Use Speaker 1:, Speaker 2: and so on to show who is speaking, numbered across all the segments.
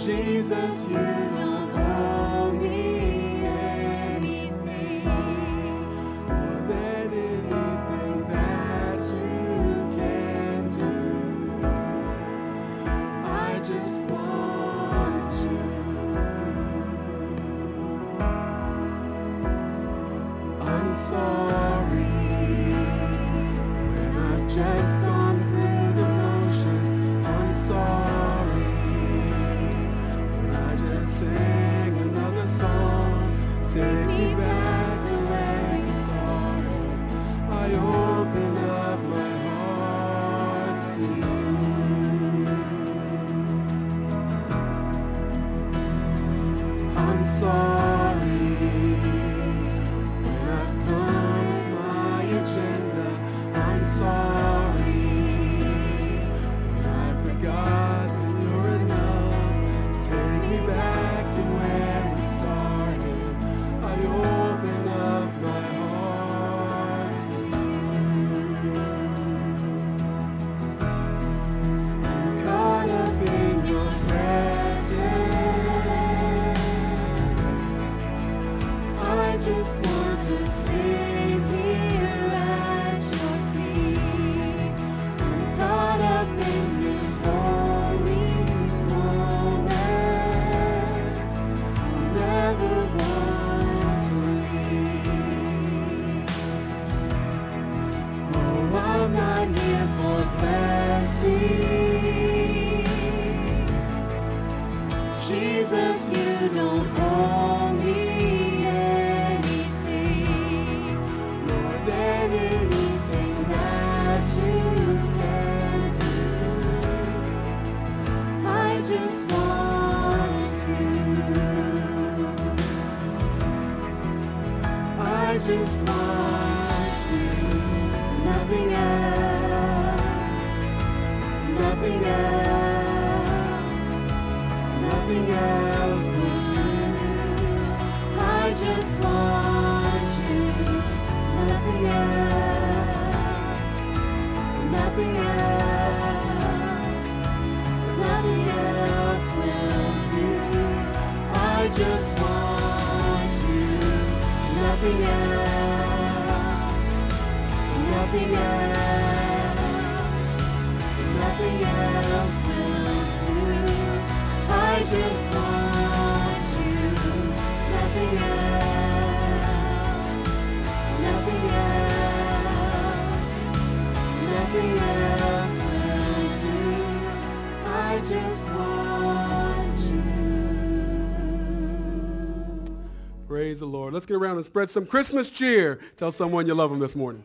Speaker 1: Jesus, you don't owe me anything more than anything that you can do. I just want you. I'm sorry when I've just gone through the motions. I'm sorry when I just sing another song. Take me back to where you started. I open up my heart to you. I'm sorry when I've come with my agenda. I'm sorry when I forgot that you're enough. Take me back to where we started. I open up my heart to you. I'm caught up in your presence. I just want to sit here at your feet. I'm caught up in this holy moment. I never want to leave. Oh, I'm not here for blessings. Jesus, you don't owe me anything more than anything that you can do. I just want you. I just want you. Nothing else. Nothing else. Nothing else will do. I just want you. Nothing else. Nothing else. Nothing else will do. I just want you. Nothing else. Nothing else. Nothing else will do. I just want you. Nothing else. Nothing else. Nothing else will do. I just want you. Praise the Lord. Let's get around and spread some Christmas cheer. Tell someone you love them this morning.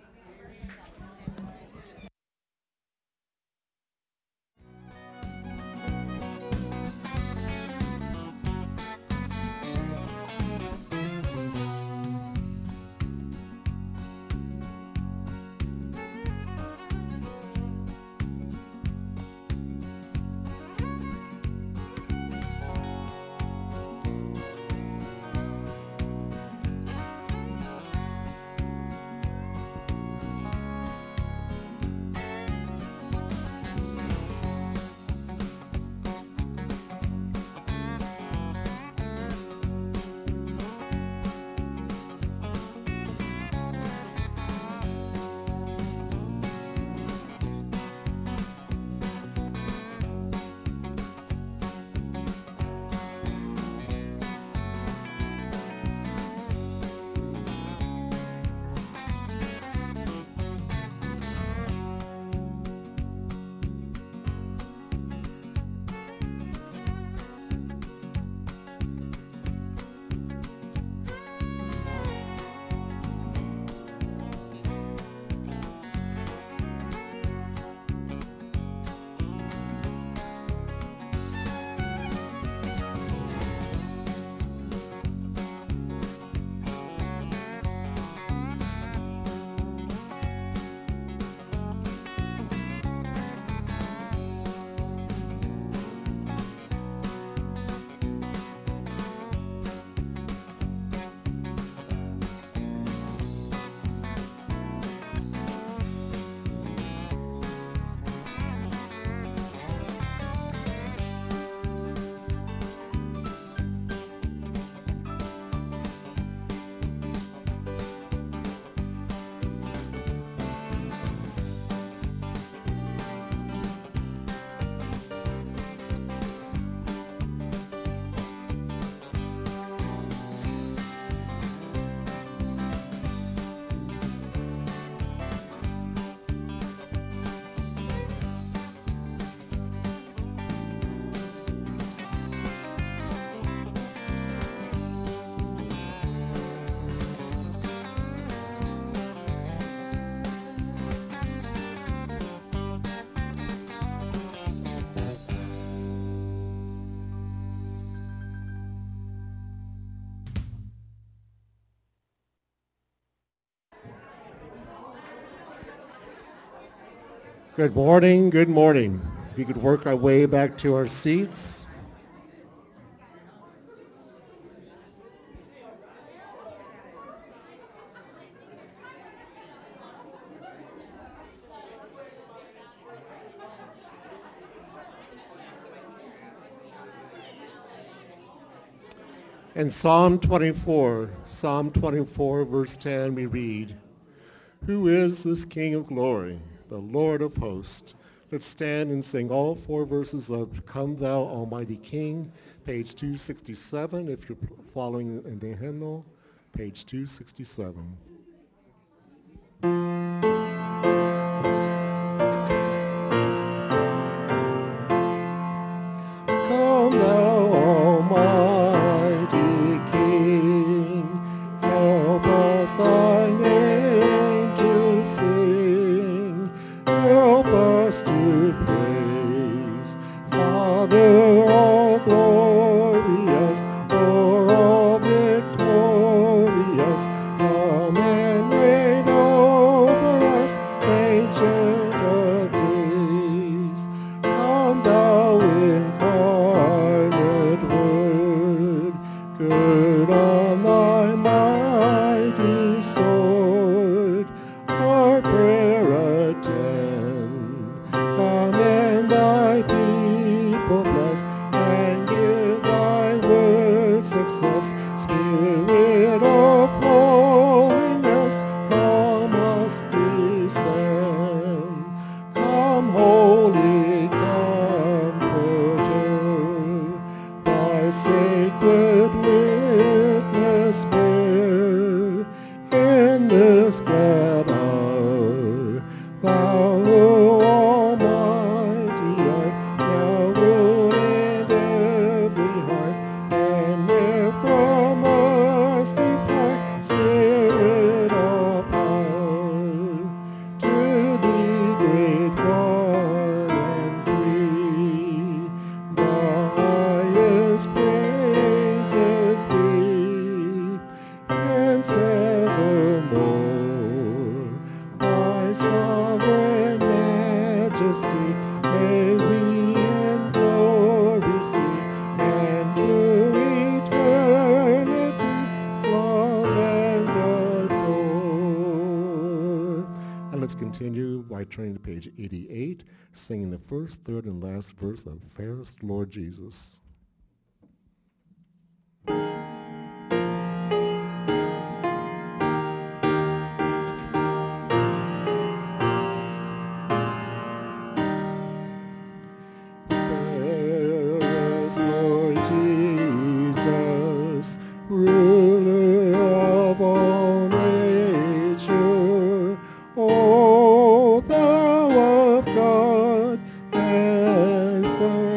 Speaker 1: Good morning, good morning. If we could work our way back to our seats. In Psalm 24, verse 10, we read, "Who is this King of glory, the Lord of hosts?" Let's stand and sing all four verses of "Come Thou Almighty King," page 267, if you're following in the hymnal, page 267. Come Thou Almighty King, help us Thy name to sing, help us to praise, Father all glorious, o'er all victorious, come and reign over us, Ancient of Days. Come Thou incarnate Word, gird on Thy mighty sword, our prayer attend. Come and Thy people bless, and give Thy word success. Spirit of holiness, come us descend. Come, Holy Comforter, Thy sacred witness bear in this glad hour. Thou, O Almighty, art now rule in every heart, and ne'er from us depart, Spirit of power. To Thee, great One and Three, the highest praises be, and evermore. Thy sovereign majesty may we in glory see, and through eternity love and adore. And let's continue by turning to page 88, singing the first, third, and last verse of Fairest Lord Jesus. Fairest Lord Jesus, ruler of all nature, O Thou of God, and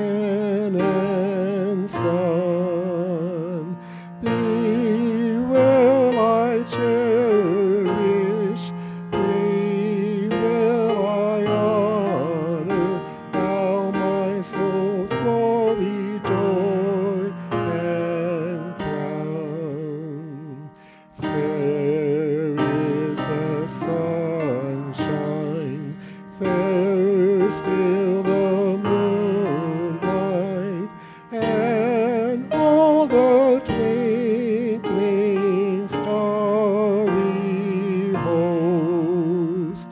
Speaker 1: Son, Thee will I cherish, Thee will I honor, Thou my soul's glory, joy, and crown. Fair is the sunshine, fairer still the moonlight, and all the twinkling starry host.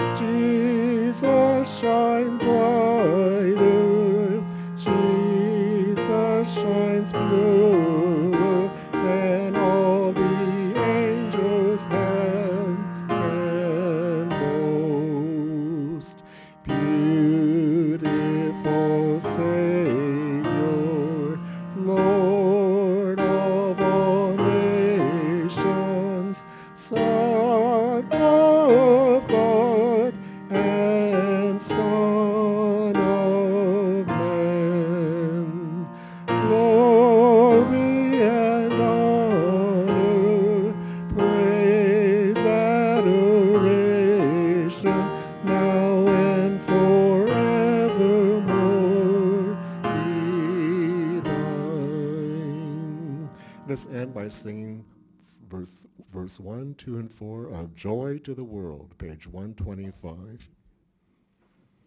Speaker 1: Jesus shines brighter, Jesus shines purer than all the angels hand can boast. Beautiful Savior, Lord of all nations, Son of God, and Son of Man. Glory and honor, praise, adoration, now and forevermore be thine. Let's end by singing verse 1, 2, and 4 of Joy to the World, page 125.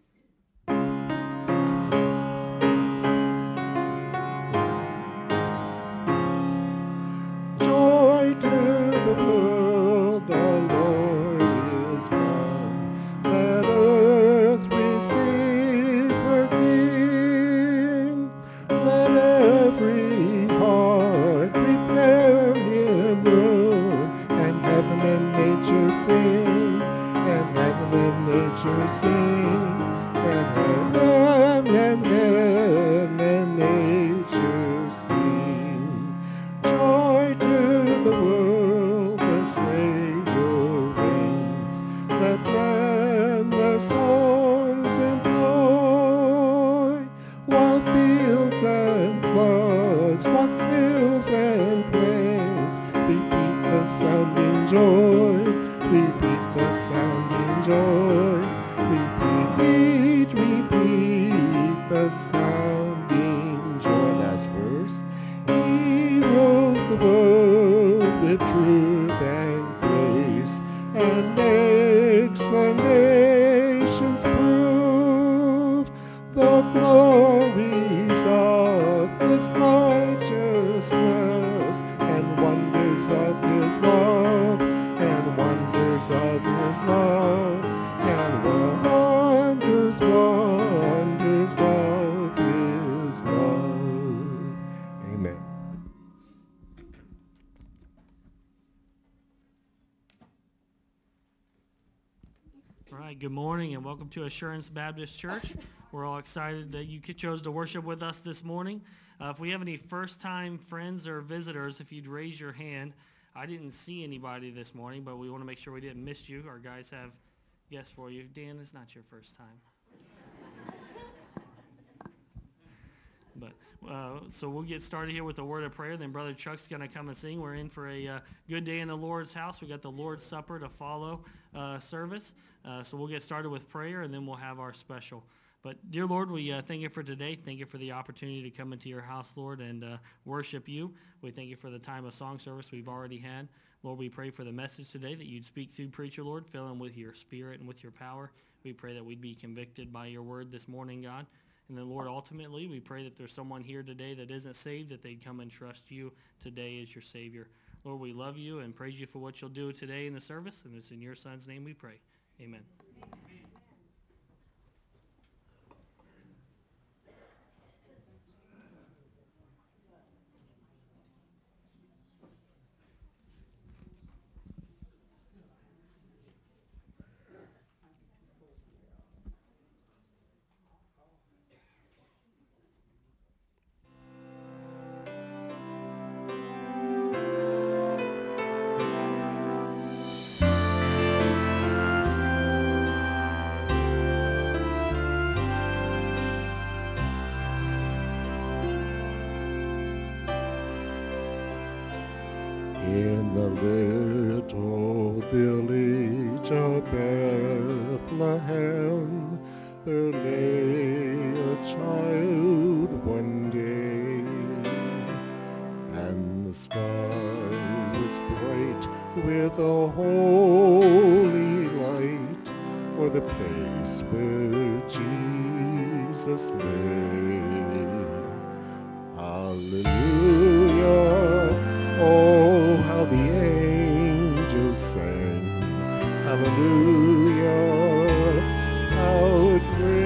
Speaker 1: sing, and heaven and nature sing. Joy to the world, the Savior reigns. Let men their songs employ, while fields and floods, rocks, hills and plains, repeat the sounding joy, repeat the sounding joy, repeat the sounding joy. Last verse. He rules the world with truth and grace, and makes the nations prove the glories of his righteousness, and wonders of his love, and wonders of his love, and wonders of his love. Amen.
Speaker 2: All right, good morning and welcome to Assurance Baptist Church. We're all excited that you chose to worship with us this morning. If we have any first-time friends or visitors, if you'd raise your hand. I didn't see anybody this morning, but we want to make sure we didn't miss you. Our guys have guests for you. Dan, it's not your first time. But so we'll get started here with a word of prayer. Then Brother Chuck's going to come and sing. We're in for a good day in the Lord's house. We got the Lord's Supper to follow service. So we'll get started with prayer, and then we'll have our special. But dear Lord, we thank you for today. Thank you for the opportunity to come into your house, Lord, and worship you. We thank you for the time of song service we've already had. Lord, we pray for the message today that you'd speak through preacher, Lord. Fill him with your spirit and with your power. We pray that we'd be convicted by your word this morning, God. And then, Lord, ultimately, we pray that there's someone here today that isn't saved, that they'd come and trust you today as your Savior. Lord, we love you and praise you for what you'll do today in the service, and it's in your Son's name we pray. Amen.
Speaker 1: In the little village of Bethlehem, there lay a child one day, and the sky was bright with a holy light, for the place where Jesus lay. Hallelujah. Oh, how the angels sang, hallelujah, how it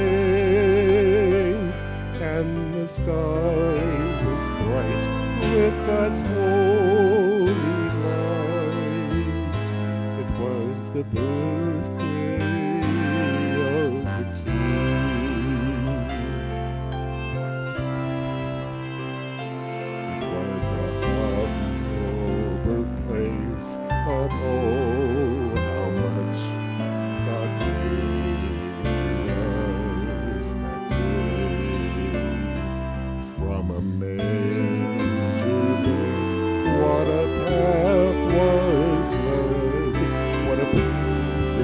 Speaker 1: rang, and the sky was bright with God's holy light. It was the birthday of the King. It was a birthplace, but oh, how much God gave to us that day. From a manger there, what a path was led, what a proof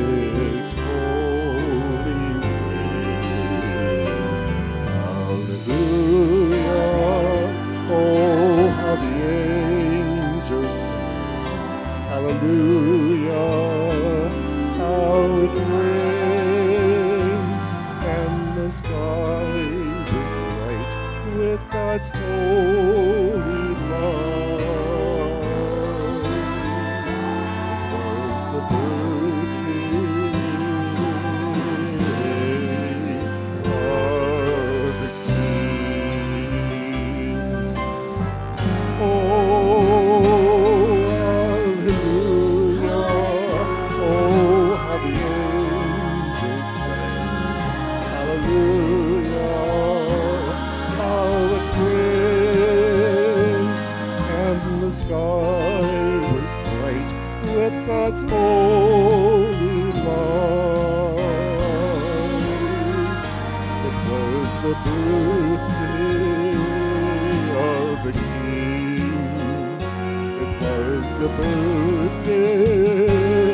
Speaker 1: the birthday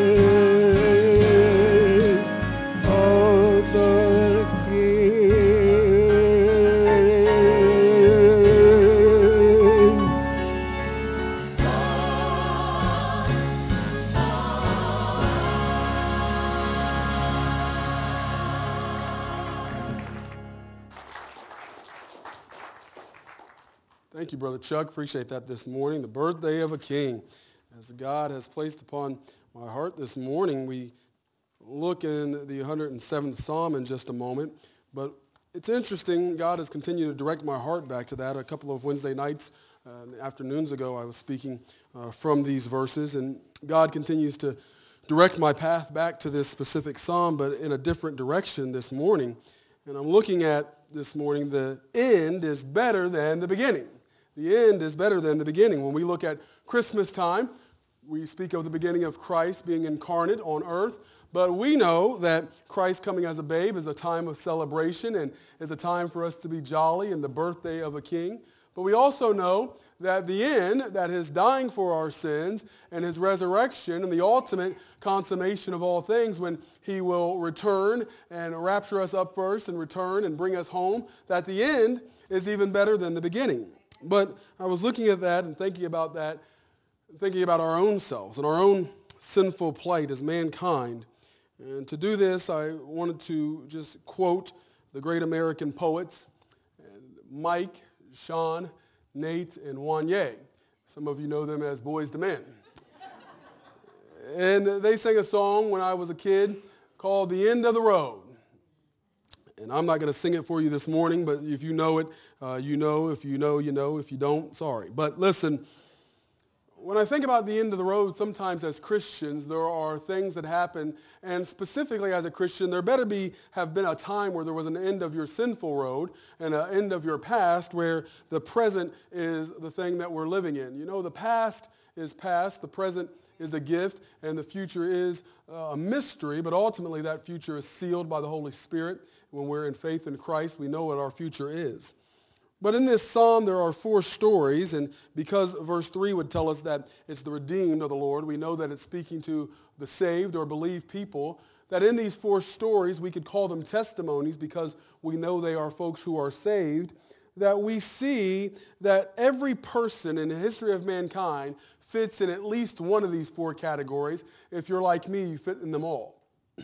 Speaker 1: of the King. Thank you, Brother Chuck. Appreciate that this morning. The birthday of a king. As God has placed upon my heart this morning, we look in the 107th Psalm in just a moment. But it's interesting, God has continued to direct my heart back to that. A couple of Wednesday nights, afternoons ago, I was speaking from these verses, and God continues to direct my path back to this specific psalm, but in a different direction this morning. And I'm looking at this morning, the end is better than the beginning. The end is better than the beginning. When we look at Christmas time, we speak of the beginning of Christ being incarnate on earth, but we know that Christ coming as a babe is a time of celebration and is a time for us to be jolly and the birthday of a king. But we also know that the end, that his dying for our sins and his resurrection and the ultimate consummation of all things when he will return and rapture us up first and return and bring us home, that the end is even better than the beginning. But I was looking at that and thinking about that, thinking about our own selves and our own sinful plight as mankind. And to do this, I wanted to just quote the great American poets, Mike, Sean, Nate, and Wanye. Some of you know them as Boys to Men. And they sang a song when I was a kid called The End of the Road. And I'm not going to sing it for you this morning, but if you know it, you know. If you know, you know. If you don't, sorry. But listen, when I think about the end of the road, sometimes as Christians, there are things that happen, and specifically as a Christian, there better have been a time where there was an end of your sinful road and an end of your past where the present is the thing that we're living in. You know, the past is past, the present is a gift, and the future is a mystery, but ultimately that future is sealed by the Holy Spirit. When we're in faith in Christ, we know what our future is. But in this psalm, there are 4 stories, and because verse 3 would tell us that it's the redeemed of the Lord, we know that it's speaking to the saved or believed people, that in these 4 stories, we could call them testimonies because we know they are folks who are saved, that we see that every person in the history of mankind fits in at least one of these 4 categories. If you're like me, you fit in them all.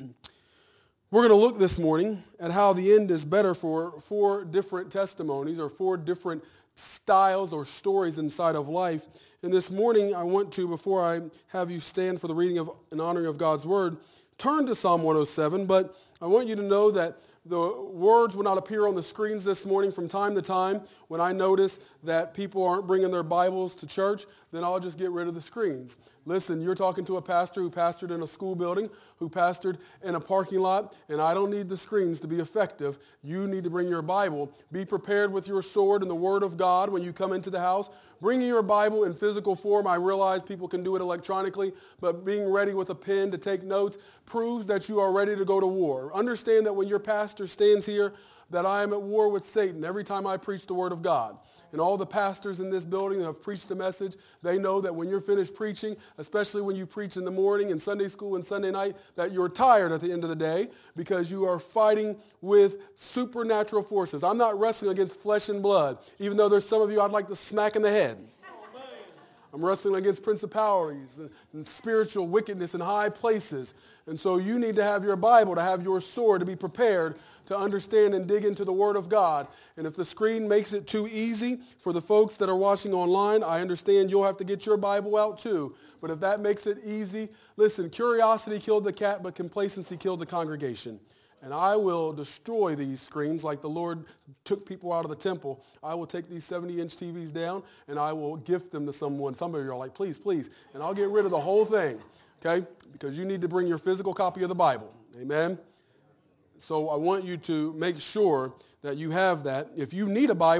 Speaker 1: We're going to look this morning at how the end is better for 4 different testimonies or 4 different styles or stories inside of life. And this morning I want to, before I have you stand for the reading of and honoring of God's word, turn to Psalm 107, but I want you to know that the words will not appear on the screens this morning. From time to time, when I notice that people aren't bringing their Bibles to church, then I'll just get rid of the screens. Listen, you're talking to a pastor who pastored in a school building, who pastored in a parking lot, and I don't need the screens to be effective. You need to bring your Bible. Be prepared with your sword and the Word of God when you come into the house. Bringing your Bible in physical form, I realize people can do it electronically, but being ready with a pen to take notes proves that you are ready to go to war. Understand that when your pastor stands here, that I am at war with Satan every time I preach the Word of God. And all the pastors in this building that have preached the message, they know that when you're finished preaching, especially when you preach in the morning and Sunday school and Sunday night, that you're tired at the end of the day because you are fighting with supernatural forces. I'm not wrestling against flesh and blood, even though there's some of you I'd like to smack in the head. I'm wrestling against principalities and spiritual wickedness in high places. And so you need to have your Bible, to have your sword, to be prepared to understand and dig into the Word of God. And if the screen makes it too easy for the folks that are watching online, I understand you'll have to get your Bible out too. But if that makes it easy, listen, curiosity killed the cat, but complacency killed the congregation. And I will destroy these screens like the Lord took people out of the temple. I will take these 70-inch TVs down, and I will gift them to someone. Some of you are like, please, please. And I'll get rid of the whole thing, okay? Because you need to bring your physical copy of the Bible. Amen? So I want you to make sure that you have that. If you need a Bible,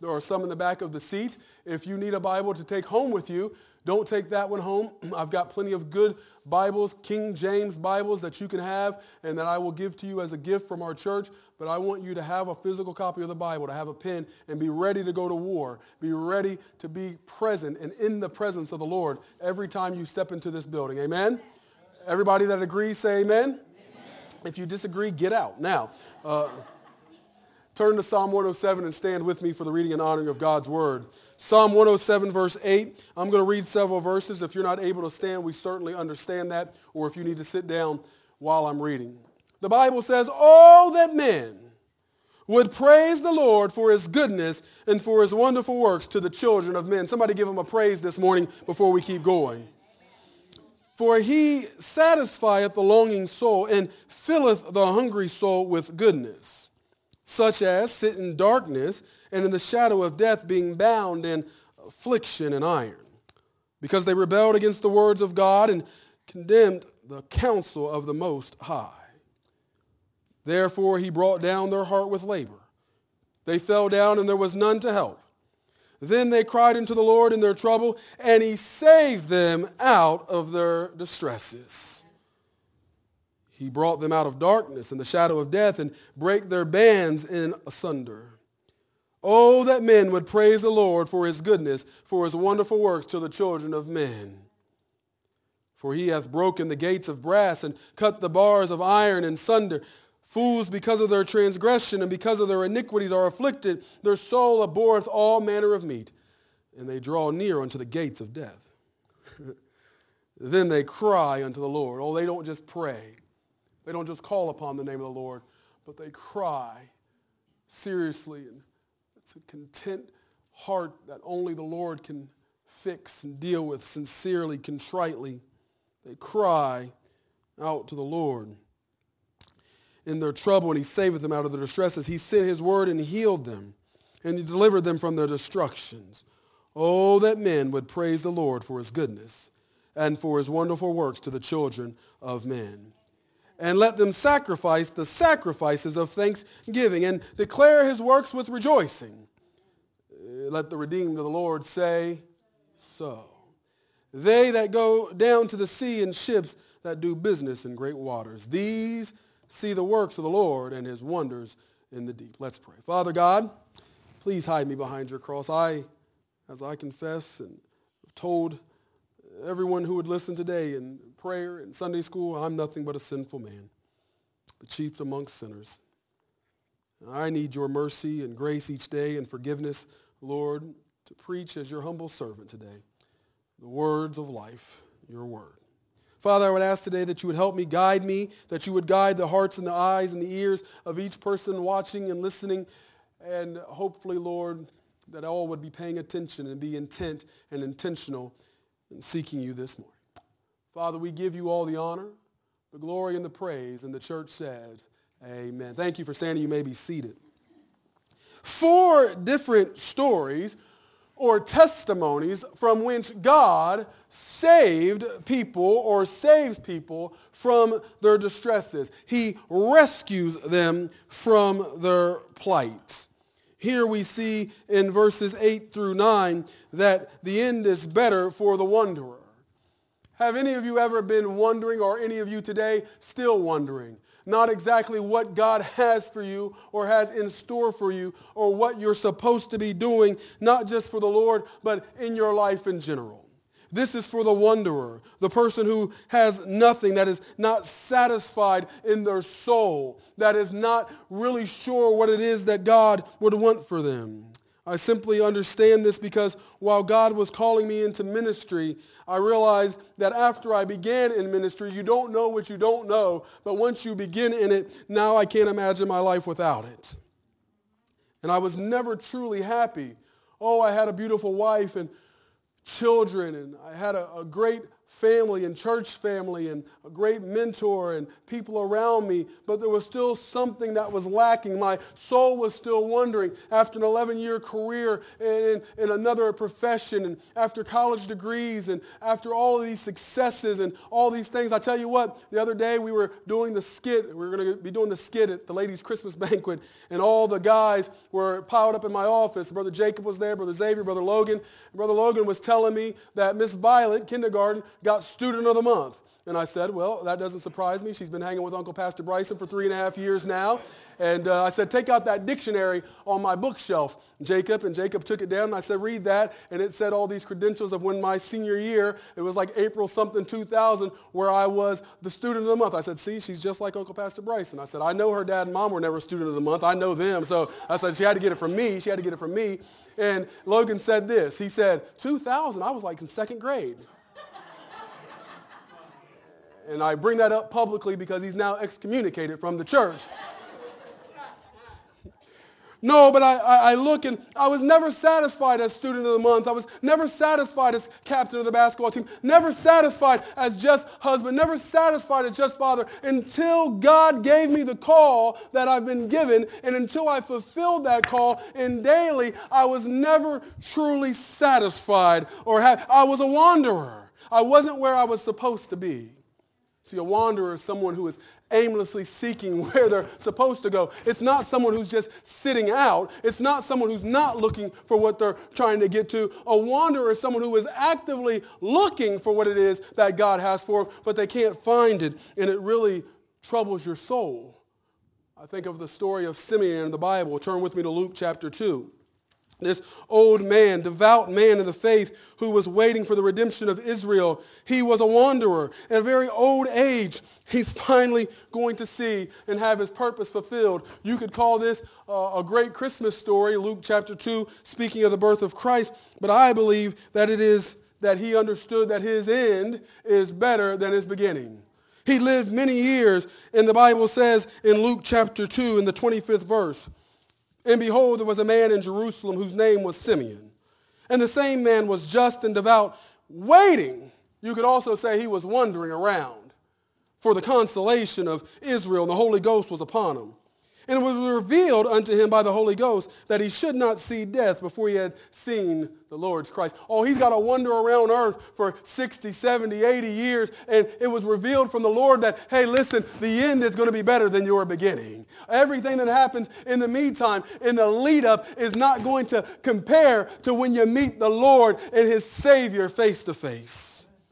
Speaker 1: There are some in the back of the seat. If you need a Bible to take home with you, don't take that one home. I've got plenty of good Bibles, King James Bibles that you can have and that I will give to you as a gift from our church. But I want you to have a physical copy of the Bible, to have a pen, and be ready to go to war. Be ready to be present and in the presence of the Lord every time you step into this building. Amen? Everybody that agrees, say amen. Amen. If you disagree, get out. Now, turn to Psalm 107 and stand with me for the reading and honoring of God's word. Psalm 107, verse 8. I'm going to read several verses. If you're not able to stand, we certainly understand that, or if you need to sit down while I'm reading. The Bible says, "Oh, that men would praise the Lord for his goodness and for his wonderful works to the children of men." Somebody give him a praise this morning before we keep going. "For he satisfieth the longing soul and filleth the hungry soul with goodness, such as sit in darkness and in the shadow of death, being bound in affliction and iron, because they rebelled against the words of God and condemned the counsel of the Most High. Therefore he brought down their heart with labor. They fell down, and there was none to help. Then they cried unto the Lord in their trouble, and he saved them out of their distresses. He brought them out of darkness and the shadow of death, and brake their bands in asunder. Oh, that men would praise the Lord for his goodness, for his wonderful works to the children of men. For he hath broken the gates of brass and cut the bars of iron in sunder. Fools, because of their transgression and because of their iniquities, are afflicted. Their soul abhorreth all manner of meat, and they draw near unto the gates of death. Then they cry unto the Lord." Oh, they don't just pray. They don't just call upon the name of the Lord, but they cry seriously. And it's a content heart that only the Lord can fix and deal with sincerely, contritely. They cry out to the Lord in their trouble, and he saveth them out of their distresses. He sent his word and healed them, and he delivered them from their destructions. Oh, that men would praise the Lord for his goodness and for his wonderful works to the children of men. And let them sacrifice the sacrifices of thanksgiving and declare his works with rejoicing. Let the redeemed of the Lord say so. They that go down to the sea in ships that do business in great waters. These see the works of the Lord and his wonders in the deep. Let's pray. Father God, please hide me behind your cross. As I confess and have told everyone who would listen today in prayer and Sunday school, I'm nothing but a sinful man, the chief amongst sinners. I need your mercy and grace each day and forgiveness, Lord, to preach as your humble servant today, the words of life, your word. Father, I would ask today that you would help me, that you would guide the hearts and the eyes and the ears of each person watching and listening, and hopefully, Lord, that all would be paying attention and be intent and intentional in seeking you this morning. Father, we give you all the honor, the glory, and the praise, and the church says, amen. Thank you for standing. You may be seated. 4 different stories or testimonies from which God saved people or saves people from their distresses. He rescues them from their plight. Here we see in verses 8 through 9 that the end is better for the wanderer. Have any of you ever been wondering, or any of you today still wondering, not exactly what God has for you or has in store for you or what you're supposed to be doing, not just for the Lord, but in your life in general? This is for the wanderer, the person who has nothing, that is not satisfied in their soul, that is not really sure what it is that God would want for them. I simply understand this because while God was calling me into ministry, I realized that after I began in ministry, you don't know what you don't know, but once you begin in it, now I can't imagine my life without it. And I was never truly happy. Oh, I had a beautiful wife and children, and I had a great family and church family and a great mentor and people around me, but there was still something that was lacking. My soul was still wondering after an 11-year career in another profession and after college degrees and after all of these successes and all these things. I tell you what, the other day we were doing the skit. We were going to be doing the skit at the ladies' Christmas banquet, and all the guys were piled up in my office. Brother Jacob was there, Brother Xavier, Brother Logan. And Brother Logan was telling me that Miss Violet, kindergarten, got Student of the Month. And I said, well, that doesn't surprise me. She's been hanging with Uncle Pastor Bryson for 3.5 years now. And I said, take out that dictionary on my bookshelf, Jacob. And Jacob took it down, and I said, read that. And it said all these credentials of when my senior year, it was like April something 2000, where I was the Student of the Month. I said, see, she's just like Uncle Pastor Bryson. I said, I know her dad and mom were never Student of the Month. I know them. So I said, she had to get it from me. She had to get it from me. And Logan said this. He said, 2000? I was like in second grade. And I bring that up publicly because he's now excommunicated from the church. No, but I look, and I was never satisfied as Student of the Month. I was never satisfied as captain of the basketball team. Never satisfied as just husband. Never satisfied as just father until God gave me the call that I've been given. And until I fulfilled that call in daily, I was never truly satisfied or happy. I was a wanderer. I wasn't where I was supposed to be. See, a wanderer is someone who is aimlessly seeking where they're supposed to go. It's not someone who's just sitting out. It's not someone who's not looking for what they're trying to get to. A wanderer is someone who is actively looking for what it is that God has for them, but they can't find it, and it really troubles your soul. I think of the story of Simeon in the Bible. Turn with me to Luke chapter 2. This old man, devout man in the faith who was waiting for the redemption of Israel, he was a wanderer. At a very old age, he's finally going to see and have his purpose fulfilled. You could call this a great Christmas story, Luke chapter 2, speaking of the birth of Christ. But I believe that it is that he understood that his end is better than his beginning. He lived many years, and the Bible says in Luke chapter 2 in the 25th verse, and behold, there was a man in Jerusalem whose name was Simeon. And the same man was just and devout, waiting. You could also say he was wandering around for the consolation of Israel, and the Holy Ghost was upon him. And it was revealed unto him by the Holy Ghost that he should not see death before he had seen the Lord's Christ. Oh, he's got to wander around earth for 60, 70, 80 years. And it was revealed from the Lord that, hey, listen, the end is going to be better than your beginning. Everything that happens in the meantime, in the lead up, is not going to compare to when you meet the Lord and his Savior face to face.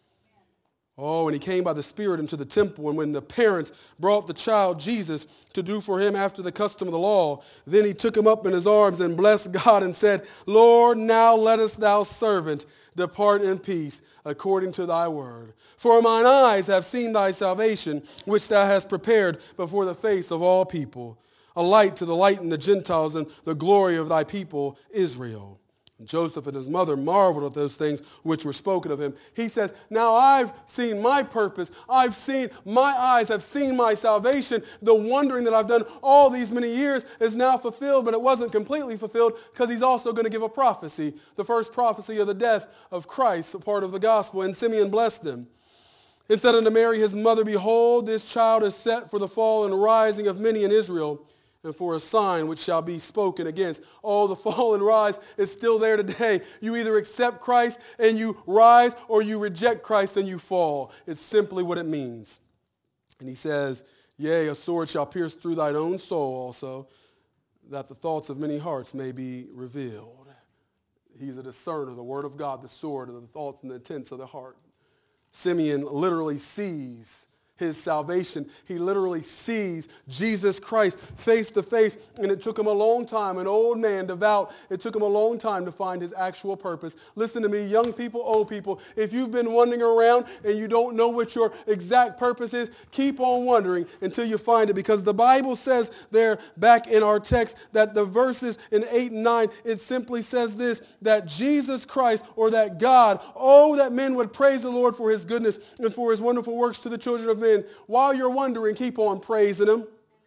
Speaker 1: Oh, and he came by the Spirit into the temple, and when the parents brought the child Jesus to do for him after the custom of the law, then he took him up in his arms and blessed God and said, Lord, now lettest thou servant depart in peace according to thy word. For mine eyes have seen thy salvation, which thou hast prepared before the face of all people, a light to lighten the Gentiles and the glory of thy people Israel. Joseph and his mother marveled at those things which were spoken of him. He says, now I've seen my purpose. My eyes have seen my salvation. The wondering that I've done all these many years is now fulfilled, but it wasn't completely fulfilled because he's also going to give a prophecy, the first prophecy of the death of Christ, a part of the gospel, and Simeon blessed them. It said unto Mary, his mother, behold, this child is set for the fall and rising of many in Israel, and for a sign which shall be spoken against. Oh, the fall and rise is still there today. You either accept Christ and you rise, or you reject Christ and you fall. It's simply what it means. And he says, yea, a sword shall pierce through thine own soul also, that the thoughts of many hearts may be revealed. He's a discerner, the word of God, the sword of the thoughts and the intents of the heart. Simeon literally sees his salvation. He literally sees Jesus Christ face to face, and it took him a long time, an old man, devout, it took him a long time to find his actual purpose. Listen to me, young people, old people, if you've been wandering around and you don't know what your exact purpose is, keep on wondering until you find it, because the Bible says there back in our text that the verses in 8 and 9, it simply says this, that Jesus Christ, or that God, oh, that men would praise the Lord for his goodness and for his wonderful works to the children of men. While you're wondering, keep on praising him.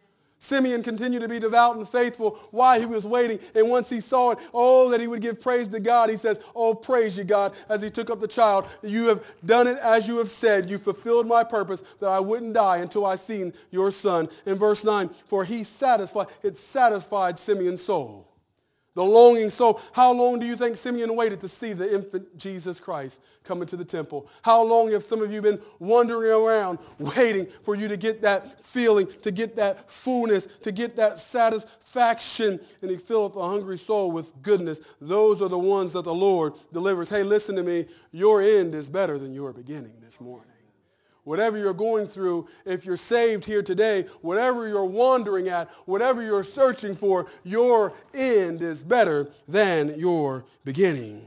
Speaker 1: Simeon continued to be devout and faithful while he was waiting. And once he saw it, oh, that he would give praise to God. He says, oh, praise you, God, as he took up the child. You have done it as you have said. You fulfilled my purpose that I wouldn't die until I seen your son. In verse 9, for it satisfied Simeon's soul. The longing soul. How long do you think Simeon waited to see the infant Jesus Christ come into the temple? How long have some of you been wandering around waiting for you to get that feeling, to get that fullness, to get that satisfaction? And he filleth a hungry soul with goodness. Those are the ones that the Lord delivers. Hey, listen to me. Your end is better than your beginning this morning. Whatever you're going through, if you're saved here today, whatever you're wandering at, whatever you're searching for, your end is better than your beginning.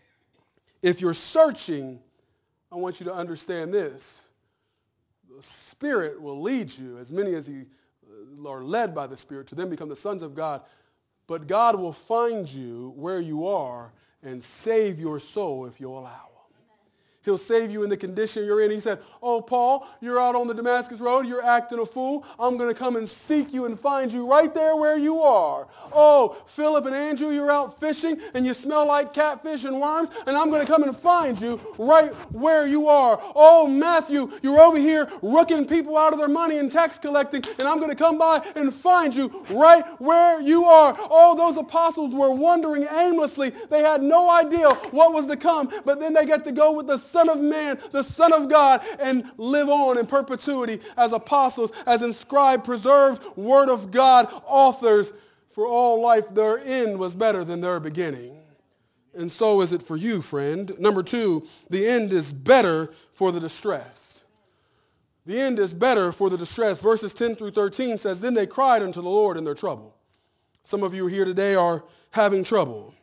Speaker 1: If you're searching, I want you to understand this. The Spirit will lead you, as many as are led by the Spirit, to then become the sons of God. But God will find you where you are and save your soul if you'll allow Him. He'll save you in the condition you're in. He said, oh, Paul, you're out on the Damascus road. You're acting a fool. I'm going to come and seek you and find you right there where you are. Oh, Philip and Andrew, you're out fishing and you smell like catfish and worms, and I'm going to come and find you right where you are. Oh, Matthew, you're over here rooking people out of their money and tax collecting, and I'm going to come by and find you right where you are. Oh, those apostles were wandering aimlessly. They had no idea what was to come, but then they get to go with the Son of Man, the Son of God, and live on in perpetuity as apostles, as inscribed, preserved, Word of God authors. For all life, their end was better than their beginning. And so is it for you, friend. Number 2, the end is better for the distressed. The end is better for the distressed. Verses 10 through 13 says, then they cried unto the Lord in their trouble. Some of you here today are having trouble.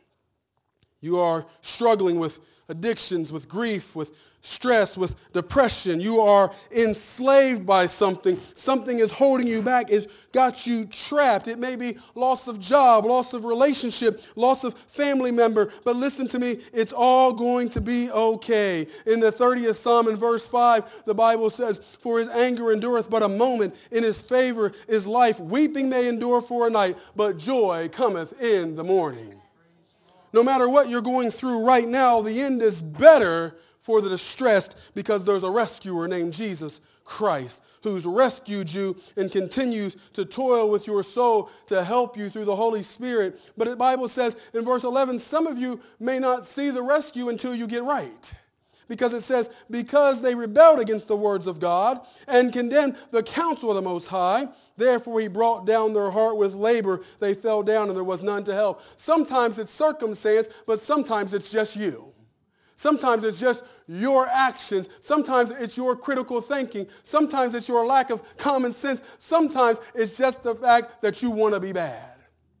Speaker 1: You are struggling with addictions, with grief, with stress, with depression. You are enslaved by something. Something is holding you back. It's got you trapped. It may be loss of job, loss of relationship, loss of family member. But listen to me, it's all going to be okay. In the 30th Psalm in verse 5, the Bible says, for his anger endureth but a moment. In his favor is life. Weeping may endure for a night, but joy cometh in the morning. No matter what you're going through right now, the end is better for the distressed because there's a rescuer named Jesus Christ who's rescued you and continues to toil with your soul to help you through the Holy Spirit. But the Bible says in verse 11, some of you may not see the rescue until you get right. Because it says, because they rebelled against the words of God and condemned the counsel of the Most High, therefore he brought down their heart with labor. They fell down and there was none to help. Sometimes it's circumstance, but sometimes it's just you. Sometimes it's just your actions. Sometimes it's your critical thinking. Sometimes it's your lack of common sense. Sometimes it's just the fact that you want to be bad.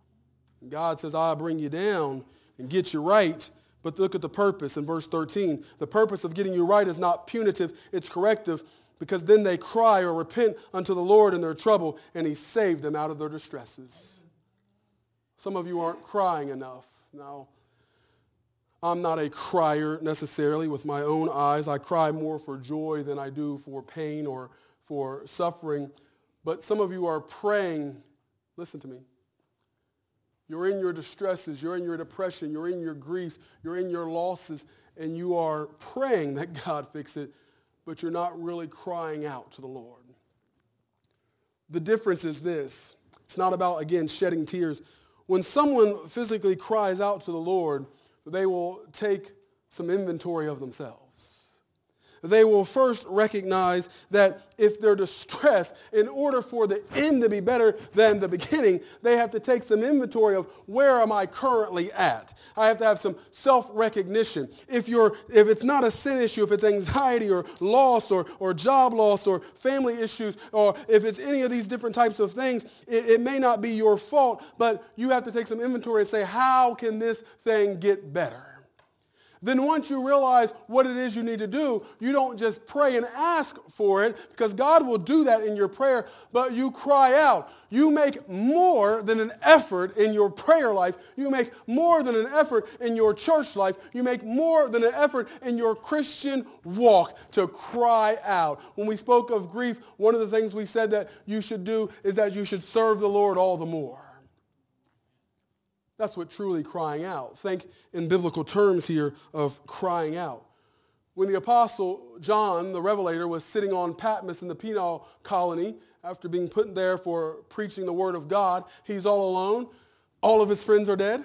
Speaker 1: God says, I'll bring you down and get you right. But look at the purpose in verse 13. The purpose of getting you right is not punitive, it's corrective, because then they cry or repent unto the Lord in their trouble, and he saved them out of their distresses. Some of you aren't crying enough. Now, I'm not a crier necessarily with my own eyes. I cry more for joy than I do for pain or for suffering. But some of you are praying, listen to me, you're in your distresses, you're in your depression, you're in your griefs, you're in your losses, and you are praying that God fix it, but you're not really crying out to the Lord. The difference is this. It's not about, again, shedding tears. When someone physically cries out to the Lord, they will take some inventory of themselves. They will first recognize that if they're distressed, in order for the end to be better than the beginning, they have to take some inventory of where am I currently at. I have to have some self-recognition. If it's not a sin issue, if it's anxiety or loss or job loss or family issues, or if it's any of these different types of things, it may not be your fault, but you have to take some inventory and say, how can this thing get better? then once you realize what it is you need to do, you don't just pray and ask for it, because God will do that in your prayer, but you cry out. You make more than an effort in your prayer life. You make more than an effort in your church life. You make more than an effort in your Christian walk to cry out. When we spoke of grief, one of the things we said that you should do is that you should serve the Lord all the more. That's what truly crying out. Think in biblical terms here of crying out. When the Apostle John, the Revelator, was sitting on Patmos in the penal colony after being put there for preaching the word of God, he's all alone. All of his friends are dead.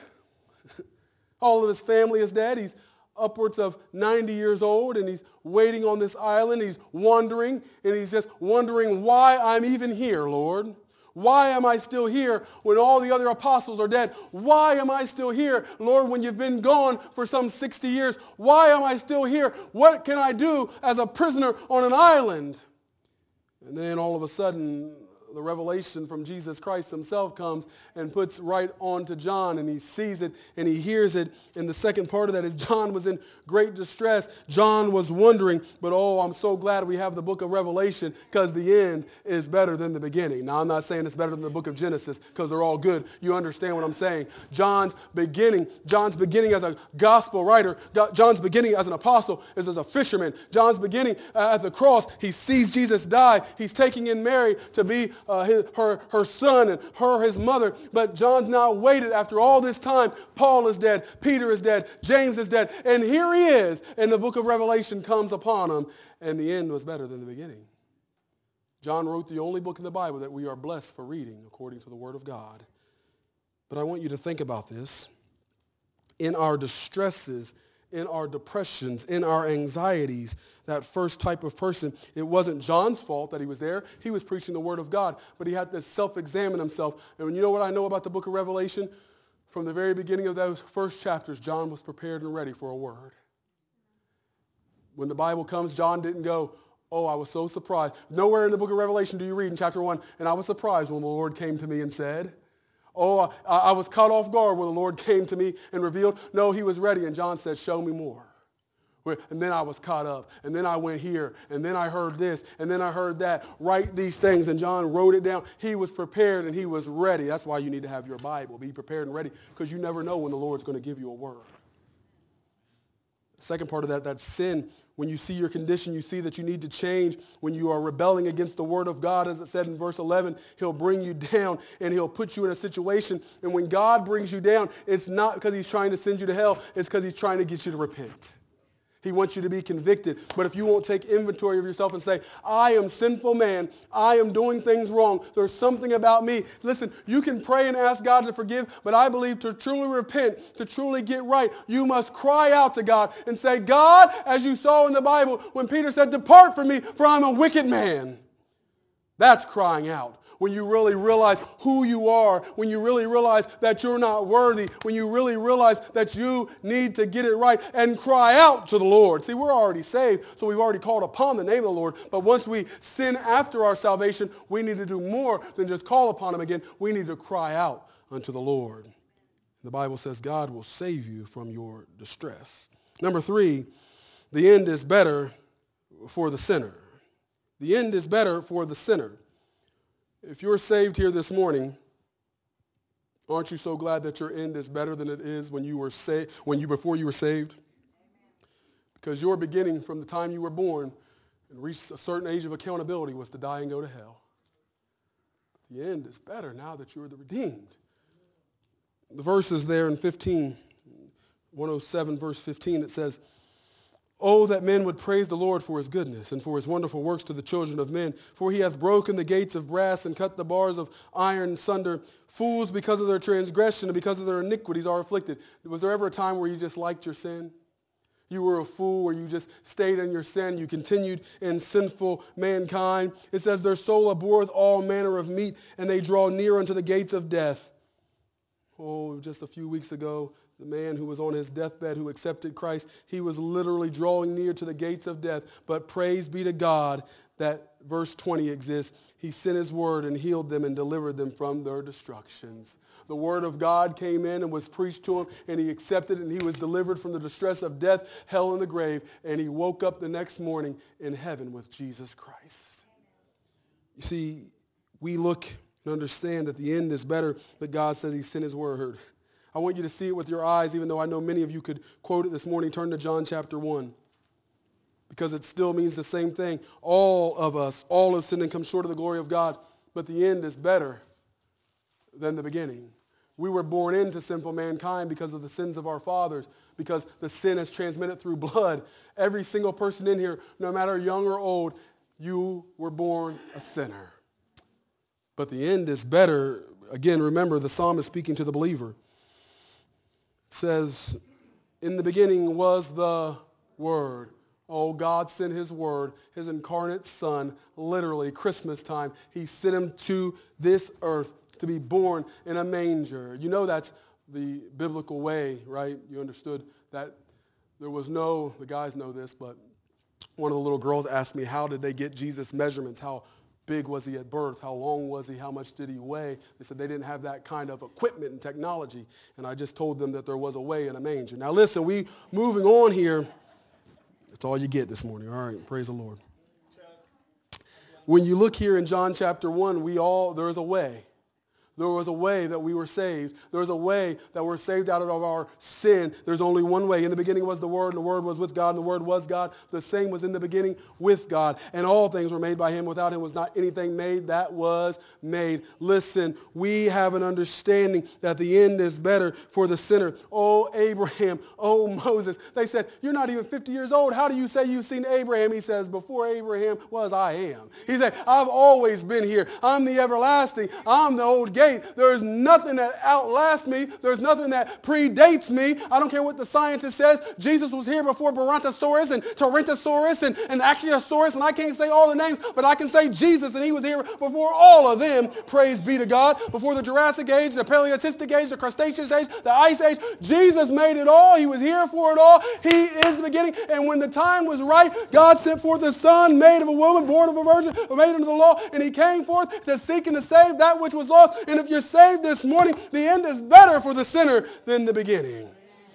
Speaker 1: All of his family is dead. He's upwards of 90 years old, and he's waiting on this island. He's wandering, and he's just wondering why I'm even here, Lord. Why am I still here when all the other apostles are dead? Why am I still here, Lord, when you've been gone for some 60 years? Why am I still here? What can I do as a prisoner on an island? And then all of a sudden, the revelation from Jesus Christ himself comes and puts right on to John, and he sees it and he hears it. And the second part of that is John was in great distress. John was wondering, but I'm so glad we have the book of Revelation, because the end is better than the beginning. Now, I'm not saying it's better than the book of Genesis, because they're all good. You understand what I'm saying? John's beginning as a gospel writer, John's beginning as an apostle is as a fisherman. John's beginning at the cross, he sees Jesus die. He's taking in Mary to be her son, and his mother. But John's now waited after all this time. Paul is dead. Peter is dead. James is dead. And here he is. And the book of Revelation comes upon him. And the end was better than the beginning. John wrote the only book in the Bible that we are blessed for reading according to the word of God. But I want you to think about this. In our distresses, in our depressions, in our anxieties, that first type of person, it wasn't John's fault that he was there. He was preaching the word of God, but he had to self-examine himself. And you know what I know about the book of Revelation? From the very beginning of those first chapters, John was prepared and ready for a word. When the Bible comes, John didn't go, I was so surprised. Nowhere in the book of Revelation do you read in chapter 1, and I was surprised when the Lord came to me and said, I was caught off guard when the Lord came to me and revealed. No, he was ready, and John said, show me more. And then I was caught up, and then I went here, and then I heard this, and then I heard that. Write these things, and John wrote it down. He was prepared, and he was ready. That's why you need to have your Bible. Be prepared and ready, because you never know when the Lord's going to give you a word. The second part of that sin, when you see your condition, you see that you need to change. When you are rebelling against the word of God, as it said in verse 11, he'll bring you down, and he'll put you in a situation. And when God brings you down, it's not because he's trying to send you to hell. It's because he's trying to get you to repent. He wants you to be convicted. But if you won't take inventory of yourself and say, I am sinful man, I am doing things wrong, there's something about me. Listen, you can pray and ask God to forgive, but I believe to truly repent, to truly get right, you must cry out to God and say, God, as you saw in the Bible, when Peter said, depart from me, for I'm a wicked man. That's crying out. When you really realize who you are, when you really realize that you're not worthy, when you really realize that you need to get it right and cry out to the Lord. See, we're already saved, so we've already called upon the name of the Lord. But once we sin after our salvation, we need to do more than just call upon him again. We need to cry out unto the Lord. The Bible says God will save you from your distress. Number 3, the end is better for the sinner. The end is better for the sinner. If you're saved here this morning, aren't you so glad that your end is better than it is when you were before you were saved? Because your beginning from the time you were born and reached a certain age of accountability was to die and go to hell. The end is better now that you're the redeemed. The verse is there in 107 verse 15 that says, Oh, that men would praise the Lord for his goodness and for his wonderful works to the children of men. For he hath broken the gates of brass and cut the bars of iron sunder. Fools, because of their transgression and because of their iniquities, are afflicted. Was there ever a time where you just liked your sin? You were a fool, or you just stayed in your sin. You continued in sinful mankind. It says, their soul abhorreth all manner of meat, and they draw near unto the gates of death. Oh, just a few weeks ago, the man who was on his deathbed who accepted Christ, he was literally drawing near to the gates of death. But praise be to God that verse 20 exists. He sent his word and healed them and delivered them from their destructions. The word of God came in and was preached to him, and he accepted it, and he was delivered from the distress of death, hell, and the grave, and he woke up the next morning in heaven with Jesus Christ. You see, we look and understand that the end is better, but God says he sent his word. I want you to see it with your eyes, even though I know many of you could quote it this morning. Turn to John chapter 1. Because it still means the same thing. All of us, all have sinned and come short of the glory of God, but the end is better than the beginning. We were born into sinful mankind because of the sins of our fathers, because the sin is transmitted through blood. Every single person in here, no matter young or old, you were born a sinner. But the end is better. Again, remember, the psalm is speaking to the believer. It says, in the beginning was the Word. Oh, God sent his word, his incarnate son, literally Christmas time. He sent him to this earth to be born in a manger. You know that's the biblical way, right? You understood that there was no, the guys know this, but one of the little girls asked me, how did they get Jesus' measurements? How big was he at birth? How long was he? How much did he weigh? They said they didn't have that kind of equipment and technology. And I just told them that there was a way in a manger. Now listen, we moving on here. That's all you get this morning. All right, praise the Lord. When you look here in John chapter 1, there is a way. There was a way that we were saved. There was a way that we're saved out of our sin. There's only one way. In the beginning was the Word, and the Word was with God, and the Word was God. The same was in the beginning with God. And all things were made by him. Without him was not anything made that was made. Listen, we have an understanding that the end is better for the sinner. Oh, Abraham. Oh, Moses. They said, you're not even 50 years old. How do you say you've seen Abraham? He says, before Abraham was, I am. He said, I've always been here. I'm the everlasting. I'm the old gate. There is nothing that outlasts me. There's nothing that predates me. I don't care what the scientist says. Jesus was here before Brontosaurus and Tyrannosaurus and Achiosaurus, and I can't say all the names, but I can say Jesus, and he was here before all of them. Praise be to God. Before the Jurassic Age, the Paleolithic Age, the Cretaceous Age, the Ice Age, Jesus made it all. He was here for it all. He is the beginning, and when the time was right, God sent forth his Son, made of a woman, born of a virgin, made under the law, and he came forth to seek and to save that which was lost. And if you're saved this morning, the end is better for the sinner than the beginning.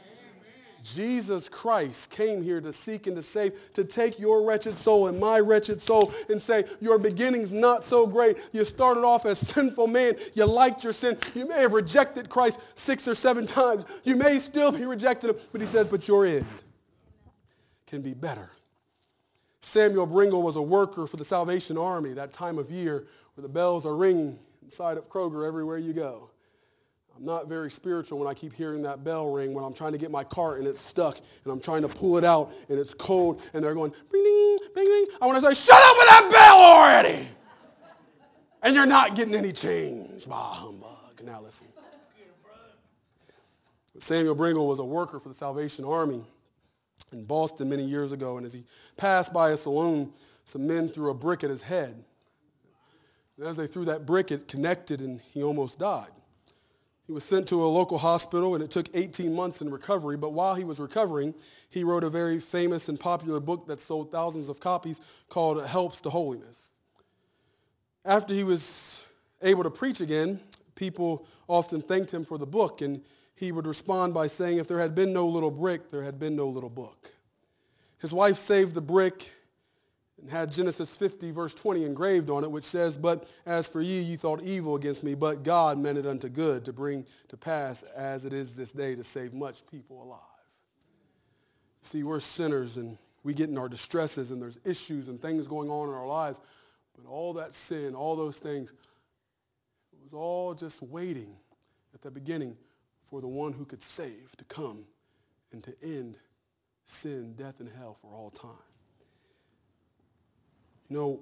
Speaker 1: Jesus Christ came here to seek and to save, to take your wretched soul and my wretched soul and say, your beginning's not so great. You started off as sinful man. You liked your sin. You may have rejected Christ 6 or 7 times. You may still be rejecting him, but he says, but your end can be better. Samuel Bringle was a worker for the Salvation Army that time of year where the bells are ringing inside of Kroger everywhere you go. I'm not very spiritual when I keep hearing that bell ring when I'm trying to get my cart and it's stuck and I'm trying to pull it out and it's cold and they're going bing, ding, bing, ding. I want to say, shut up with that bell already! And you're not getting any change. Bah, humbug. Now listen. Samuel Bringle was a worker for the Salvation Army in Boston many years ago, and as he passed by a saloon, some men threw a brick at his head. And as they threw that brick, it connected and he almost died. He was sent to a local hospital, and it took 18 months in recovery. But while he was recovering, he wrote a very famous and popular book that sold thousands of copies called Helps to Holiness. After he was able to preach again, people often thanked him for the book, and he would respond by saying, if there had been no little brick, there had been no little book. His wife saved the brick and had Genesis 50, verse 20 engraved on it, which says, but as for you thought evil against me, but God meant it unto good to bring to pass as it is this day to save much people alive. See, we're sinners and we get in our distresses and there's issues and things going on in our lives, but all that sin, all those things, it was all just waiting at the beginning for the one who could save to come and to end sin, death, and hell for all time. You know,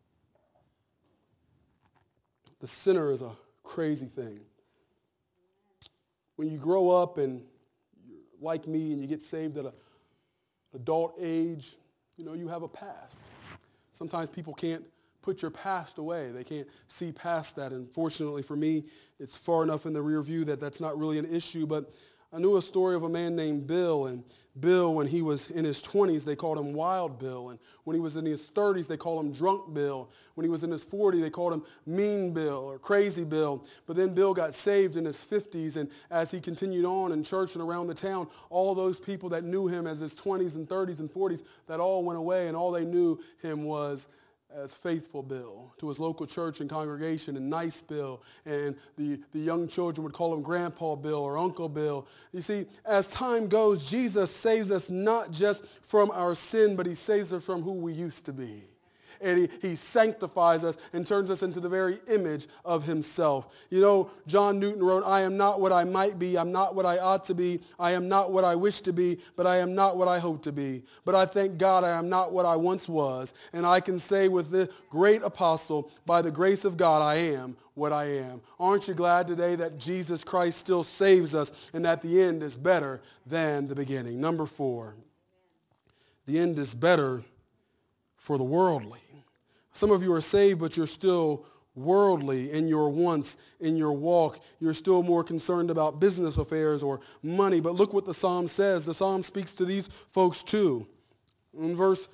Speaker 1: the sinner is a crazy thing. When you grow up and you're like me and you get saved at an adult age, you know, you have a past. Sometimes people can't put your past away. They can't see past that. And fortunately for me, it's far enough in the rear view that that's not really an issue. But I knew a story of a man named Bill, and Bill, when he was in his 20s, they called him Wild Bill, and when he was in his 30s, they called him Drunk Bill. When he was in his 40s, they called him Mean Bill or Crazy Bill. But then Bill got saved in his 50s, and as he continued on in church and around the town, all those people that knew him as his 20s and 30s and 40s, that all went away, and all they knew him was as Faithful Bill to his local church and congregation, and Nice Bill, and the young children would call him Grandpa Bill or Uncle Bill. You see, as time goes, Jesus saves us not just from our sin, but he saves us from who we used to be. And he sanctifies us and turns us into the very image of himself. You know, John Newton wrote, I am not what I might be. I'm not what I ought to be. I am not what I wish to be, but I am not what I hope to be. But I thank God I am not what I once was. And I can say with the great apostle, by the grace of God, I am what I am. Aren't you glad today that Jesus Christ still saves us and that the end is better than the beginning? Number 4, the end is better for the worldly. Some of you are saved, but you're still worldly in your wants, in your walk. You're still more concerned about business affairs or money. But look what the Psalm says. The Psalm speaks to these folks too. In verse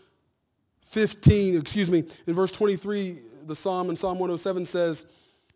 Speaker 1: 23, the Psalm in Psalm 107 says,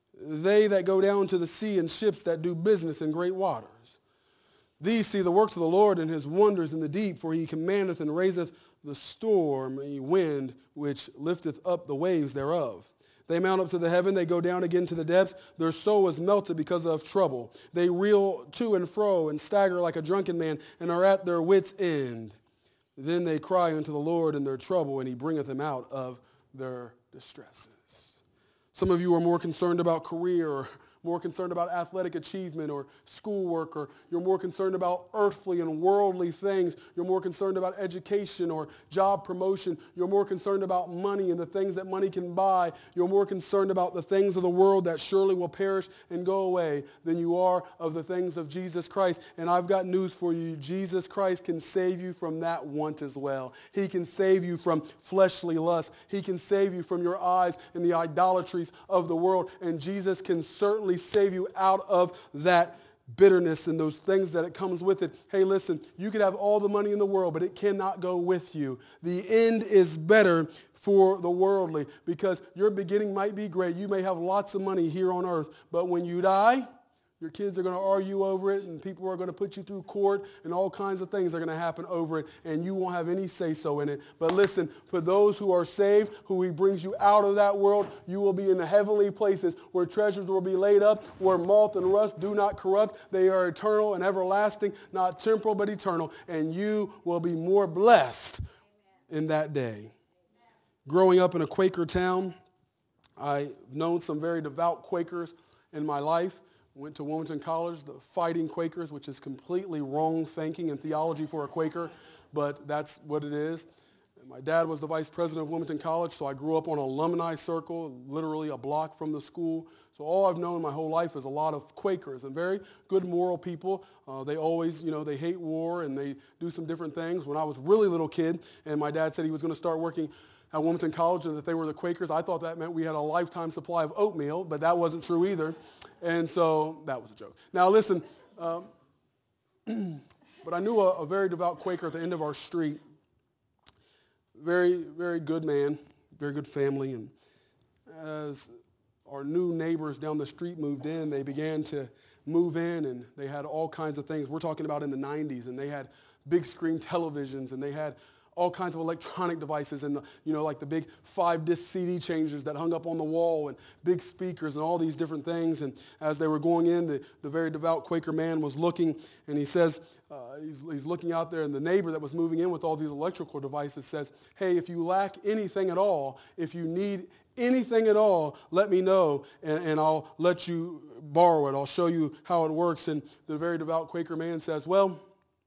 Speaker 1: they that go down to the sea in ships that do business in great waters. These see the works of the Lord and his wonders in the deep, for he commandeth and raiseth the storm, a wind which lifteth up the waves thereof. They mount up to the heaven, they go down again to the depths. Their soul is melted because of trouble. They reel to and fro and stagger like a drunken man and are at their wits' end. Then they cry unto the Lord in their trouble, and he bringeth them out of their distresses. Some of you are more concerned about career, or more concerned about athletic achievement or schoolwork, or you're more concerned about earthly and worldly things. You're more concerned about education or job promotion. You're more concerned about money and the things that money can buy. You're more concerned about the things of the world that surely will perish and go away than you are of the things of Jesus Christ. And I've got news for you. Jesus Christ can save you from that want as well. He can save you from fleshly lust. He can save you from your eyes and the idolatries of the world. And Jesus can certainly save you out of that bitterness and those things that it comes with it. Hey, listen, you could have all the money in the world, but it cannot go with you. The end is better for the worldly, because your beginning might be great. You may have lots of money here on earth, but when you die, your kids are going to argue over it, and people are going to put you through court, and all kinds of things are going to happen over it, and you won't have any say-so in it. But listen, for those who are saved, who he brings you out of that world, you will be in the heavenly places where treasures will be laid up, where moth and rust do not corrupt. They are eternal and everlasting, not temporal but eternal, and you will be more blessed in that day. Growing up in a Quaker town, I've known some very devout Quakers in my life. Went to Wilmington College, the Fighting Quakers, which is completely wrong thinking and theology for a Quaker, but that's what it is. And my dad was the vice president of Wilmington College, so I grew up on an alumni circle, literally a block from the school. So all I've known my whole life is a lot of Quakers and very good moral people. They always, they hate war and they do some different things. When I was a really little kid and my dad said he was going to start working at Wilmington College and that they were the Quakers, I thought that meant we had a lifetime supply of oatmeal, but that wasn't true either. And so that was a joke. Now listen, but I knew a very devout Quaker at the end of our street. Very, very good man, very good family. And as our new neighbors down the street moved in, they began to move in, and they had all kinds of things. We're talking about in the 90s, and they had big screen televisions, and they had all kinds of electronic devices and, like the big 5-disc CD changers that hung up on the wall and big speakers and all these different things. And as they were going in, the very devout Quaker man was looking, and he says, he's looking out there, and the neighbor that was moving in with all these electrical devices says, hey, if you lack anything at all, if you need anything at all, let me know, and I'll let you borrow it. I'll show you how it works. And the very devout Quaker man says, well,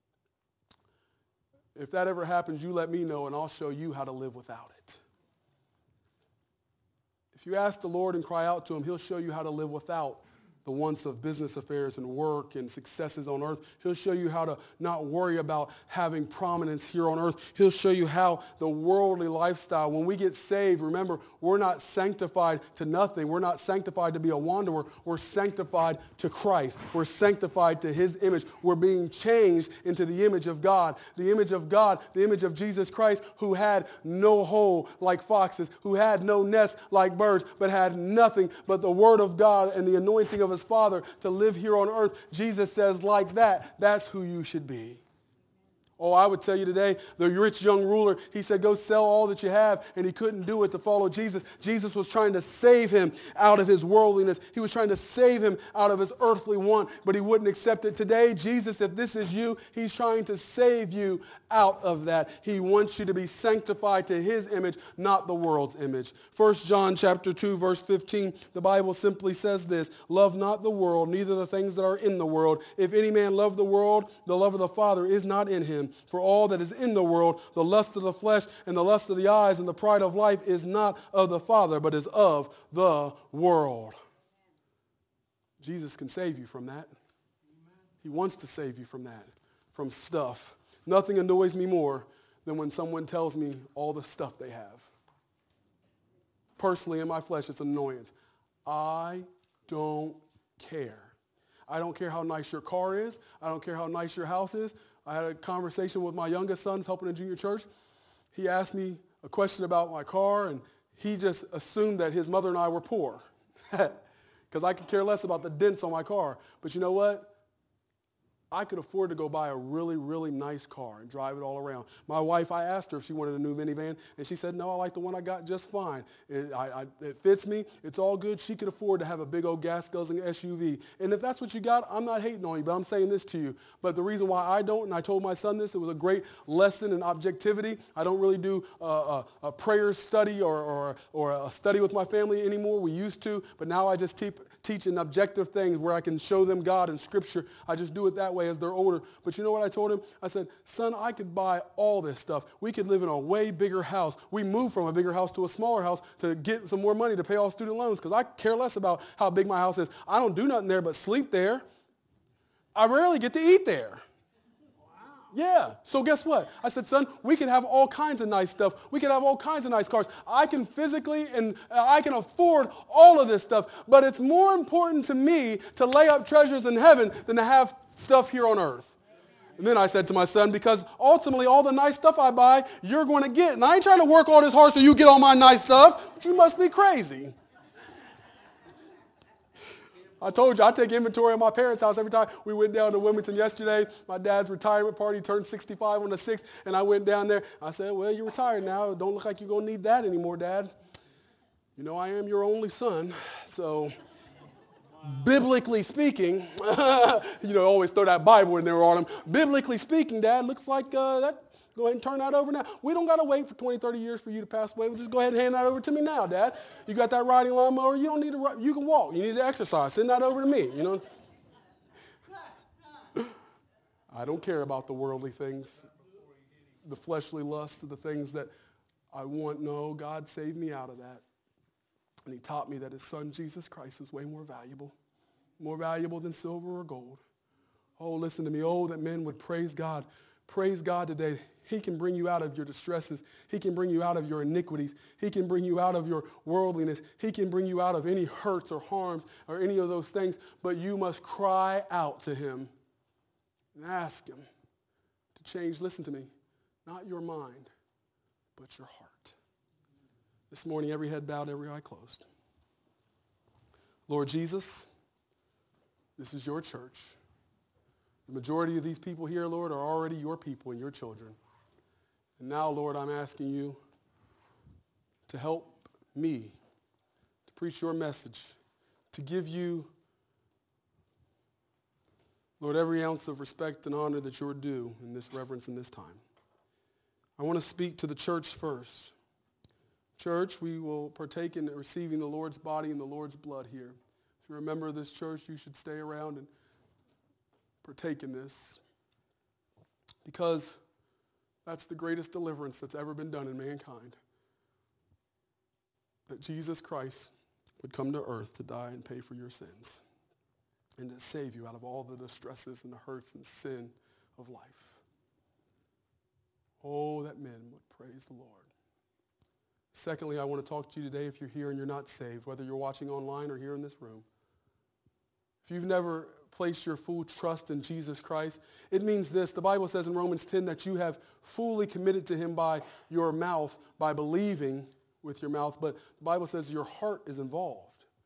Speaker 1: if that ever happens, you let me know, and I'll show you how to live without it. If you ask the Lord and cry out to him, he'll show you how to live without the wants of business affairs and work and successes on earth. He'll show you how to not worry about having prominence here on earth. He'll show you how the worldly lifestyle, when we get saved, remember, we're not sanctified to nothing. We're not sanctified to be a wanderer. We're sanctified to Christ. We're sanctified to his image. We're being changed into the image of God. The image of God, the image of Jesus Christ, who had no hole like foxes, who had no nest like birds, but had nothing but the word of God and the anointing of his Father to live here on earth. Jesus says, like that, that's who you should be. Oh, I would tell you today, the rich young ruler, he said, go sell all that you have, and he couldn't do it to follow Jesus. Jesus was trying to save him out of his worldliness. He was trying to save him out of his earthly want, but he wouldn't accept it. Today, Jesus, if this is you, he's trying to save you out of that. He wants you to be sanctified to his image, not the world's image. 1 John chapter 2, verse 15, the Bible simply says this, love not the world, neither the things that are in the world. If any man love the world, the love of the Father is not in him. For all that is in the world, the lust of the flesh and the lust of the eyes and the pride of life is not of the Father, but is of the world. Jesus can save you from that. He wants to save you from that, from stuff. Nothing annoys me more than when someone tells me all the stuff they have. Personally, in my flesh, it's an annoyance. I don't care. I don't care how nice your car is. I don't care how nice your house is. I had a conversation with my youngest son helping in junior church. He asked me a question about my car, and he just assumed that his mother and I were poor because I could care less about the dents on my car. But you know what? I could afford to go buy a really, really nice car and drive it all around. My wife, I asked her if she wanted a new minivan, and she said, no, I like the one I got just fine. It fits me. It's all good. She could afford to have a big old gas-guzzling SUV. And if that's what you got, I'm not hating on you, but I'm saying this to you. But the reason why I don't, and I told my son this, it was a great lesson in objectivity. I don't really do a prayer study or a study with my family anymore. We used to, but now I just teach in objective things where I can show them God and Scripture. I just do it that way as they're older. But you know what I told him? I said, son, I could buy all this stuff. We could live in a way bigger house. We moved from a bigger house to a smaller house to get some more money to pay off student loans because I care less about how big my house is. I don't do nothing there but sleep there. I rarely get to eat there. Yeah. So guess what? I said, son, we can have all kinds of nice stuff. We can have all kinds of nice cars. I can physically and I can afford all of this stuff. But it's more important to me to lay up treasures in heaven than to have stuff here on earth. And then I said to my son, because ultimately all the nice stuff I buy, you're going to get. And I ain't trying to work all this hard so you get all my nice stuff. But you must be crazy. I told you, I take inventory of my parents' house every time. We went down to Wilmington yesterday. My dad's retirement party turned 65 on the 6th, and I went down there. I said, well, you're retired now. It don't look like you're going to need that anymore, Dad. You know, I am your only son, so biblically speaking, always throw that Bible in there on him. Biblically speaking, Dad, looks like that. Go ahead and turn that over now. We don't got to wait for 20, 30 years for you to pass away. We'll just go ahead and hand that over to me now, Dad. You got that riding lawnmower. You don't need to. You can walk. You need to exercise. Send that over to me. I don't care about the worldly things, the fleshly lust, the things that I want. No, God saved me out of that. And he taught me that his son, Jesus Christ, is way more valuable than silver or gold. Oh, listen to me. Oh, that men would praise God. Praise God today. He can bring you out of your distresses. He can bring you out of your iniquities. He can bring you out of your worldliness. He can bring you out of any hurts or harms or any of those things. But you must cry out to him and ask him to change, listen to me, not your mind, but your heart. This morning, every head bowed, every eye closed. Lord Jesus, this is your church. The majority of these people here, Lord, are already your people and your children. And now, Lord, I'm asking you to help me to preach your message, to give you, Lord, every ounce of respect and honor that you're due in this reverence in this time. I want to speak to the church first. Church, we will partake in receiving the Lord's body and the Lord's blood here. If you're a member of this church, you should stay around and partake in this, because that's the greatest deliverance that's ever been done in mankind, that Jesus Christ would come to earth to die and pay for your sins. and to save you out of all the distresses and the hurts and sin of life. Oh, that men would praise the Lord. Secondly, I want to talk to you today if you're here and you're not saved, whether you're watching online or here in this room. If you've never placed your full trust in Jesus Christ, it means this. The Bible says in Romans 10 that you have fully committed to him by your mouth, by believing with your mouth, but the Bible says your heart is involved.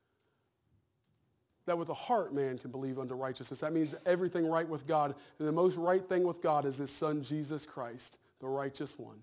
Speaker 1: That with the heart man can believe unto righteousness. That means that everything right with God, and the most right thing with God is his son Jesus Christ, the righteous one,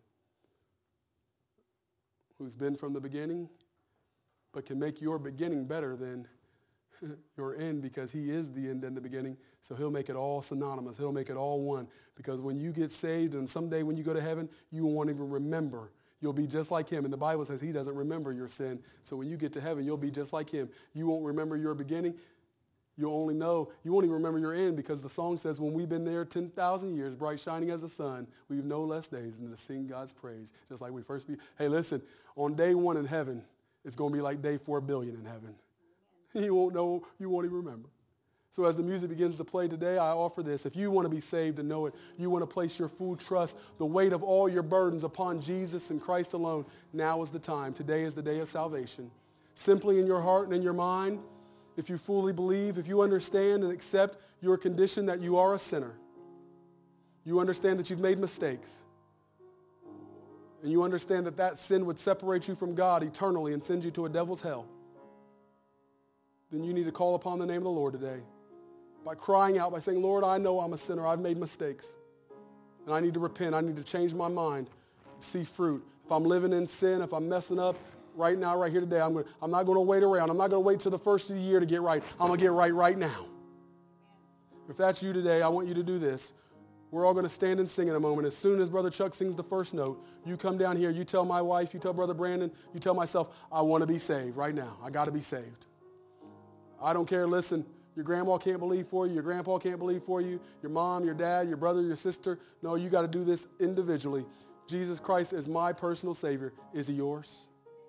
Speaker 1: who's been from the beginning, but can make your beginning better than your end, because he is the end and the beginning. So he'll make it all synonymous. He'll make it all one. Because when you get saved and someday when you go to heaven, you won't even remember. You'll be just like him. And the Bible says he doesn't remember your sin. So when you get to heaven, you'll be just like him. You won't remember your beginning. You'll only know, you won't even remember your end, because the song says when we've been there 10,000 years, bright shining as the sun, we've no less days than to sing God's praise. Just like we first be. Hey, listen, on day one in heaven, it's going to be like day 4 billion in heaven. You won't know, you won't even remember. So as the music begins to play today, I offer this. If you want to be saved and know it, you want to place your full trust, the weight of all your burdens upon Jesus and Christ alone, now is the time. Today is the day of salvation. Simply in your heart and in your mind, if you fully believe, if you understand and accept your condition that you are a sinner, you understand that you've made mistakes, and you understand that that sin would separate you from God eternally and send you to a devil's hell, then you need to call upon the name of the Lord today by crying out, by saying, Lord, I know I'm a sinner. I've made mistakes, and I need to repent. I need to change my mind, see fruit. If I'm living in sin, if I'm messing up, right now, right here today, I'm not going to wait around. I'm not going to wait till the first of the year to get right. I'm going to get right now. If that's you today, I want you to do this. We're all going to stand and sing in a moment. As soon as Brother Chuck sings the first note, you come down here, you tell my wife, you tell Brother Brandon, you tell myself, I want to be saved right now. I got to be saved. I don't care. Listen, your grandma can't believe for you. Your grandpa can't believe for you. Your mom, your dad, your brother, your sister. No, you got to do this individually. Jesus Christ is my personal Savior. Is he yours?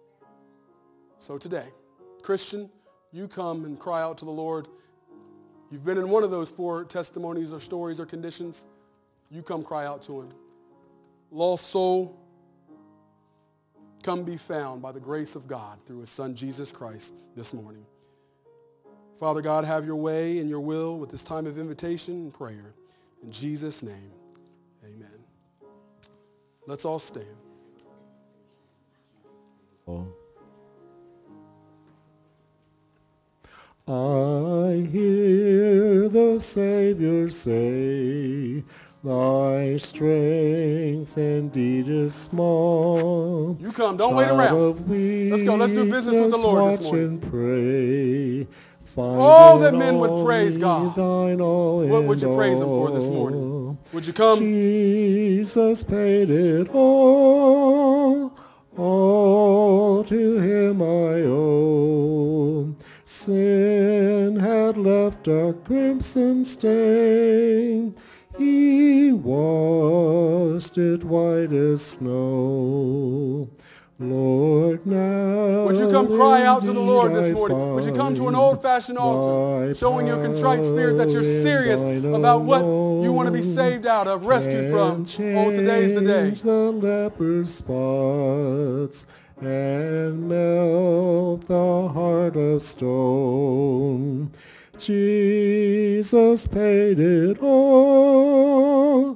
Speaker 1: So today, Christian, you come and cry out to the Lord. You've been in one of those 4 testimonies or stories or conditions. You come cry out to him. Lost soul, come be found by the grace of God through his son Jesus Christ this morning. Father God, have your way and your will with this time of invitation and prayer. In Jesus' name, amen. Let's all stand.
Speaker 3: I hear the Savior say, thy strength indeed is small.
Speaker 1: You come, don't wait around. Let's go, let's do business with the Lord this morning.
Speaker 3: Pray,
Speaker 1: oh, that men would praise God. What would you praise him for this morning? Would you come?
Speaker 3: Jesus paid it all to him I owe. Sin had left a crimson stain. He washed it white as snow. Lord, now
Speaker 1: would you come cry out to the Lord this morning? Would you come to an old-fashioned altar, showing your contrite spirit that you're serious about what you want to be saved out of, rescued from? Oh, today's the day.
Speaker 3: The leper's spots and melt the heart of stone. Jesus paid it all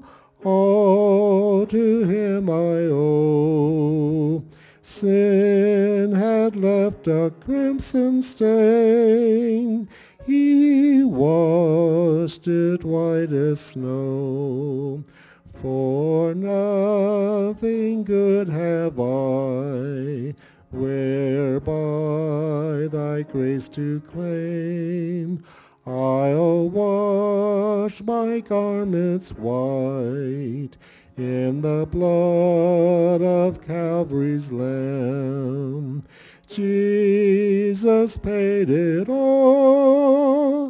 Speaker 3: to him I owe. Sin had left a crimson stain. He washed it white as snow. For nothing good have I, whereby thy grace to claim. I'll wash my garments white in the blood of Calvary's Lamb. Jesus paid it all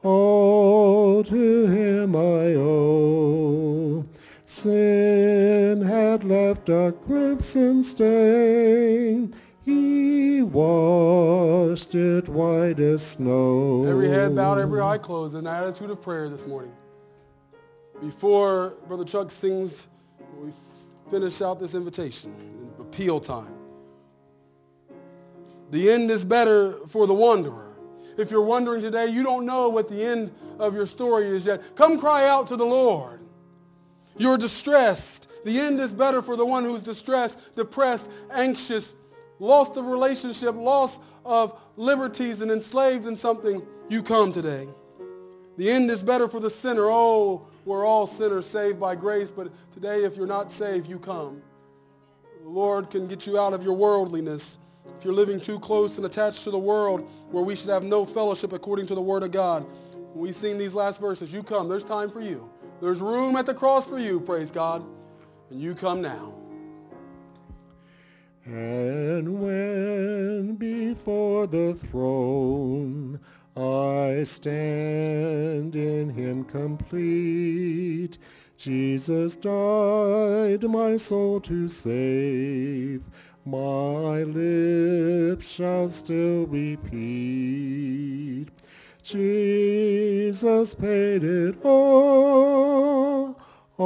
Speaker 3: to him I owe. Sin had left a crimson stain. He washed it white as snow.
Speaker 1: Every head bowed, every eye closed, in an attitude of prayer this morning. Before Brother Chuck sings, we finish out this invitation, appeal time. The end is better for the wanderer. If you're wondering today, you don't know what the end of your story is yet, come cry out to the Lord. You're distressed. The end is better for the one who's distressed, depressed, anxious, lost of relationship, loss of liberties, and enslaved in something. You come today. The end is better for the sinner. Oh, we're all sinners saved by grace, but today if you're not saved, you come. The Lord can get you out of your worldliness. If you're living too close and attached to the world where we should have no fellowship according to the Word of God, when we sing these last verses, you come. There's time for you. There's room at the cross for you, praise God. And you come now.
Speaker 3: And when before the throne I stand in him complete, Jesus died my soul to save. My lips shall still repeat, Jesus paid it all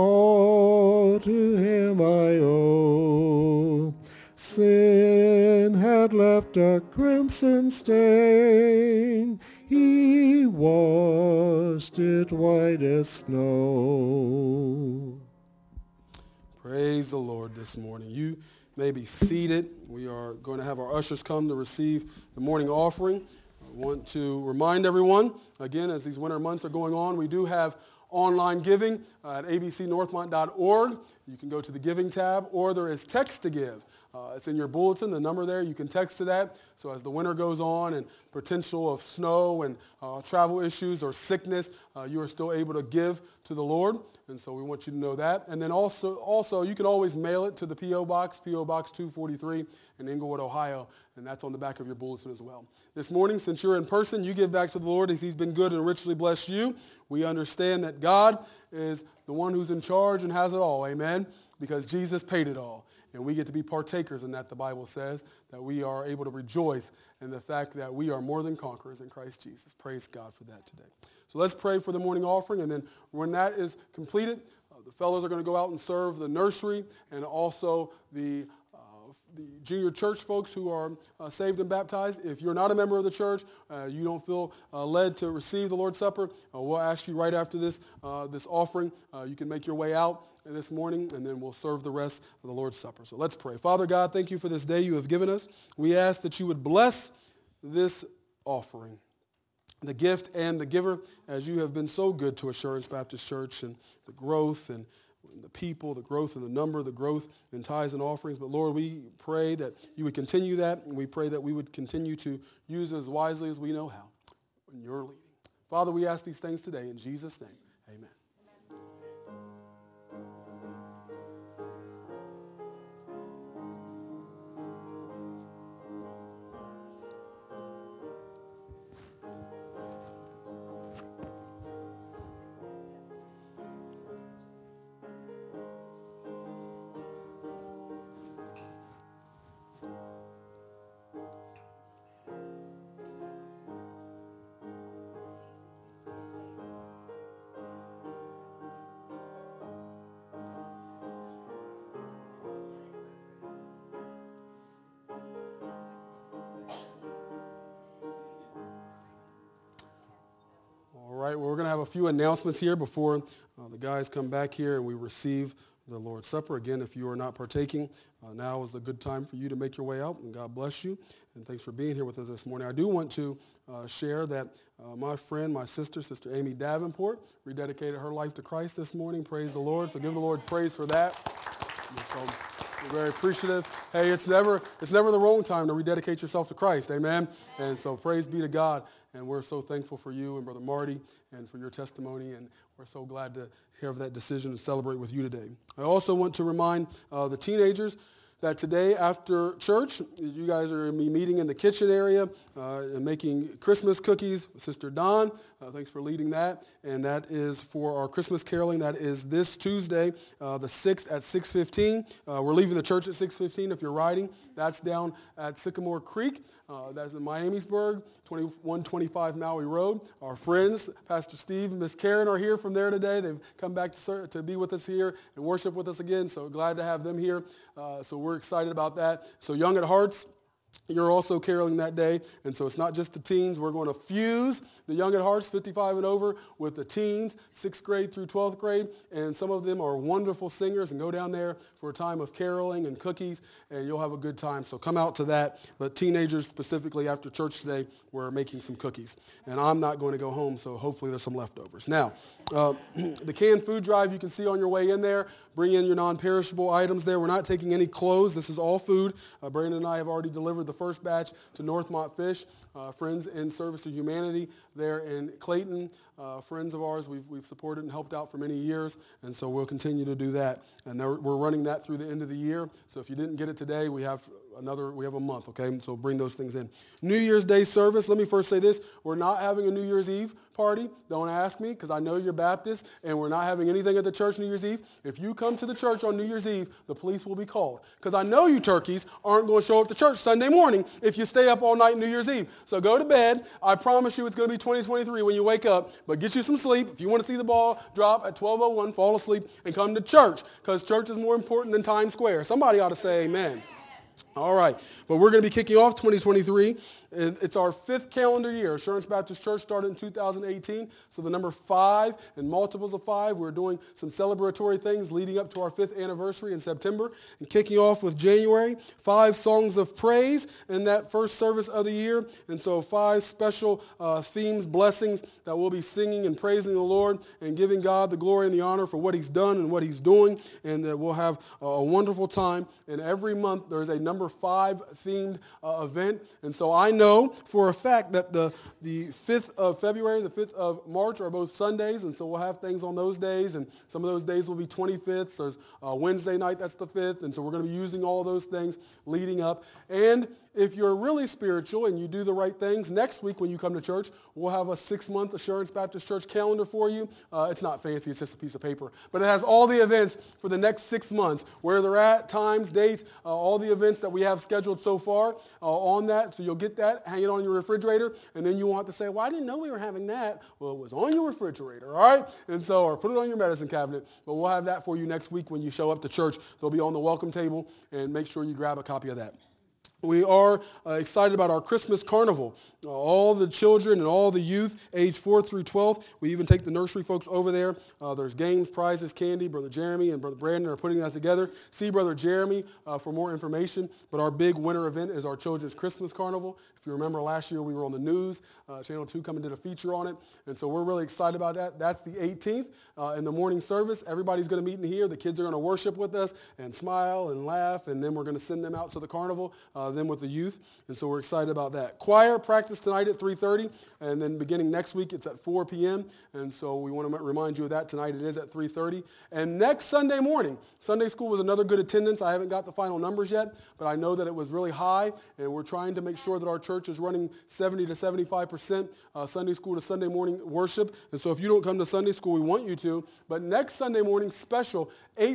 Speaker 3: to him I owe. Sin had left a crimson stain, he washed it white as snow.
Speaker 1: Praise the Lord this morning. You may be seated. We are going to have our ushers come to receive the morning offering. I want to remind everyone, again, as these winter months are going on, we do have online giving at abcnorthmont.org. You can go to the giving tab, or there is text to give. It's in your bulletin, the number there. You can text to that. So as the winter goes on and potential of snow and travel issues or sickness, you are still able to give to the Lord. And so we want you to know that. And then also you can always mail it to the P.O. Box, P.O. Box 243 in Englewood, Ohio. And that's on the back of your bulletin as well. This morning, since you're in person, you give back to the Lord as he's been good and richly blessed you. We understand that God is the one who's in charge and has it all. Amen? Because Jesus paid it all. And we get to be partakers in that, the Bible says, that we are able to rejoice in the fact that we are more than conquerors in Christ Jesus. Praise God for that today. So let's pray for the morning offering, and then when that is completed, the fellows are going to go out and serve the nursery and also the junior church folks who are saved and baptized. If you're not a member of the church, you don't feel led to receive the Lord's Supper, we'll ask you right after this offering. You can make your way out this morning, and then we'll serve the rest of the Lord's Supper. So let's pray. Father God, thank you for this day you have given us. We ask that you would bless this offering, the gift and the giver, as you have been so good to Assurance Baptist Church, and the growth and the people, the growth in the number, the growth in tithes and offerings. But Lord, we pray that you would continue that, and we pray that we would continue to use it as wisely as we know how in your leading. Father, we ask these things today in Jesus' name. Amen. All right, well, we're going to have a few announcements here before the guys come back here and we receive the Lord's Supper. Again, if you are not partaking, now is the good time for you to make your way out, and God bless you. And thanks for being here with us this morning. I do want to share that my friend, my sister, Sister Amy Davenport, rededicated her life to Christ this morning. Praise the Lord. So give the Lord praise for that. And so we're very appreciative. Hey, it's never the wrong time to rededicate yourself to Christ. Amen. And so praise be to God. And we're so thankful for you and Brother Marty and for your testimony. And we're so glad to have that decision and celebrate with you today. I also want to remind the teenagers that today after church, you guys are going to be meeting in the kitchen area and making Christmas cookies. Sister Dawn, thanks for leading that. And that is for our Christmas caroling. That is this Tuesday, the 6th at 6:15. We're leaving the church at 6:15 if you're riding. That's down at Sycamore Creek. That's in Miamisburg, 2125 Maui Road. Our friends, Pastor Steve and Miss Karen, are here from there today. They've come back to be with us here and worship with us again, so glad to have them here. So we're excited about that. So Young at Hearts, you're also caroling that day, and so it's not just the teens. We're going to fuse the Young at Hearts, 55 and over, with the teens, 6th grade through 12th grade, and some of them are wonderful singers, and go down there for a time of caroling and cookies, and you'll have a good time. So come out to that. But teenagers, specifically after church today, we're making some cookies. And I'm not going to go home, so hopefully there's some leftovers. Now, the canned food drive you can see on your way in there. Bring in your non-perishable items there. We're not taking any clothes. This is all food. Brandon and I have already delivered the first batch to Northmont Fish, Friends in Service to Humanity there in Clayton. Friends of ours we've supported and helped out for many years, and so we'll continue to do that. And we're running that through the end of the year. So if you didn't get it today, we have a month, okay? So bring those things in. New Year's Day service, let me first say this. We're not having a New Year's Eve party. Don't ask me, because I know you're Baptist, and we're not having anything at the church New Year's Eve. If you come to the church on New Year's Eve, the police will be called, because I know you turkeys aren't going to show up to church Sunday morning if you stay up all night New Year's Eve. So go to bed. I promise you it's going to be 2023 when you wake up, but get you some sleep. If you want to see the ball drop at 12:01, fall asleep and come to church, because church is more important than Times Square. Somebody ought to say amen. All right, but we're going to be kicking off 2023. It's our 5th calendar year. Assurance Baptist Church started in 2018, so the number 5 and multiples of 5. We're doing some celebratory things leading up to our 5th anniversary in September, and kicking off with January, 5 songs of praise in that first service of the year, and so 5 special themes, blessings that we'll be singing and praising the Lord and giving God the glory and the honor for what he's done and what he's doing, and we'll have a wonderful time. And every month there's a number 5 themed event, and so I know for a fact that the 5th of February, the 5th of March are both Sundays, and so we'll have things on those days, and some of those days will be 25th. So there's Wednesday night, that's the 5th, and so we're going to be using all those things leading up. And if you're really spiritual and you do the right things, next week when you come to church, we'll have a 6-month Assurance Baptist Church calendar for you. It's not fancy, it's just a piece of paper. But it has all the events for the next 6 months, where they're at, times, dates, all the events that we have scheduled so far on that. So you'll get that, hang it on your refrigerator, and then you want to say, well, I didn't know we were having that. Well, it was on your refrigerator, all right? And so, or put it on your medicine cabinet. But we'll have that for you next week when you show up to church. They'll be on the welcome table, and make sure you grab a copy of that. We are excited about our Christmas carnival. All the children and all the youth, age 4 through 12, we even take the nursery folks over there. There's games, prizes, candy. Brother Jeremy and Brother Brandon are putting that together. See Brother Jeremy for more information. But our big winter event is our Children's Christmas Carnival. If you remember last year, we were on the news. Channel 2 come and did a feature on it. And so we're really excited about that. That's the 18th in the morning service. Everybody's going to meet in here. The kids are going to worship with us and smile and laugh. And then we're going to send them out to the carnival, then with the youth. And so we're excited about that. Choir practice tonight at 3:30. And then beginning next week, it's at 4 p.m. And so we want to remind you of that. Tonight it is at 3:30. And next Sunday morning, Sunday school was another good attendance. I haven't got the final numbers yet, but I know that it was really high. And we're trying to make sure that our church is running 70 to 75% Sunday school to Sunday morning worship. And so if you don't come to Sunday school, we want you to. But next Sunday morning special,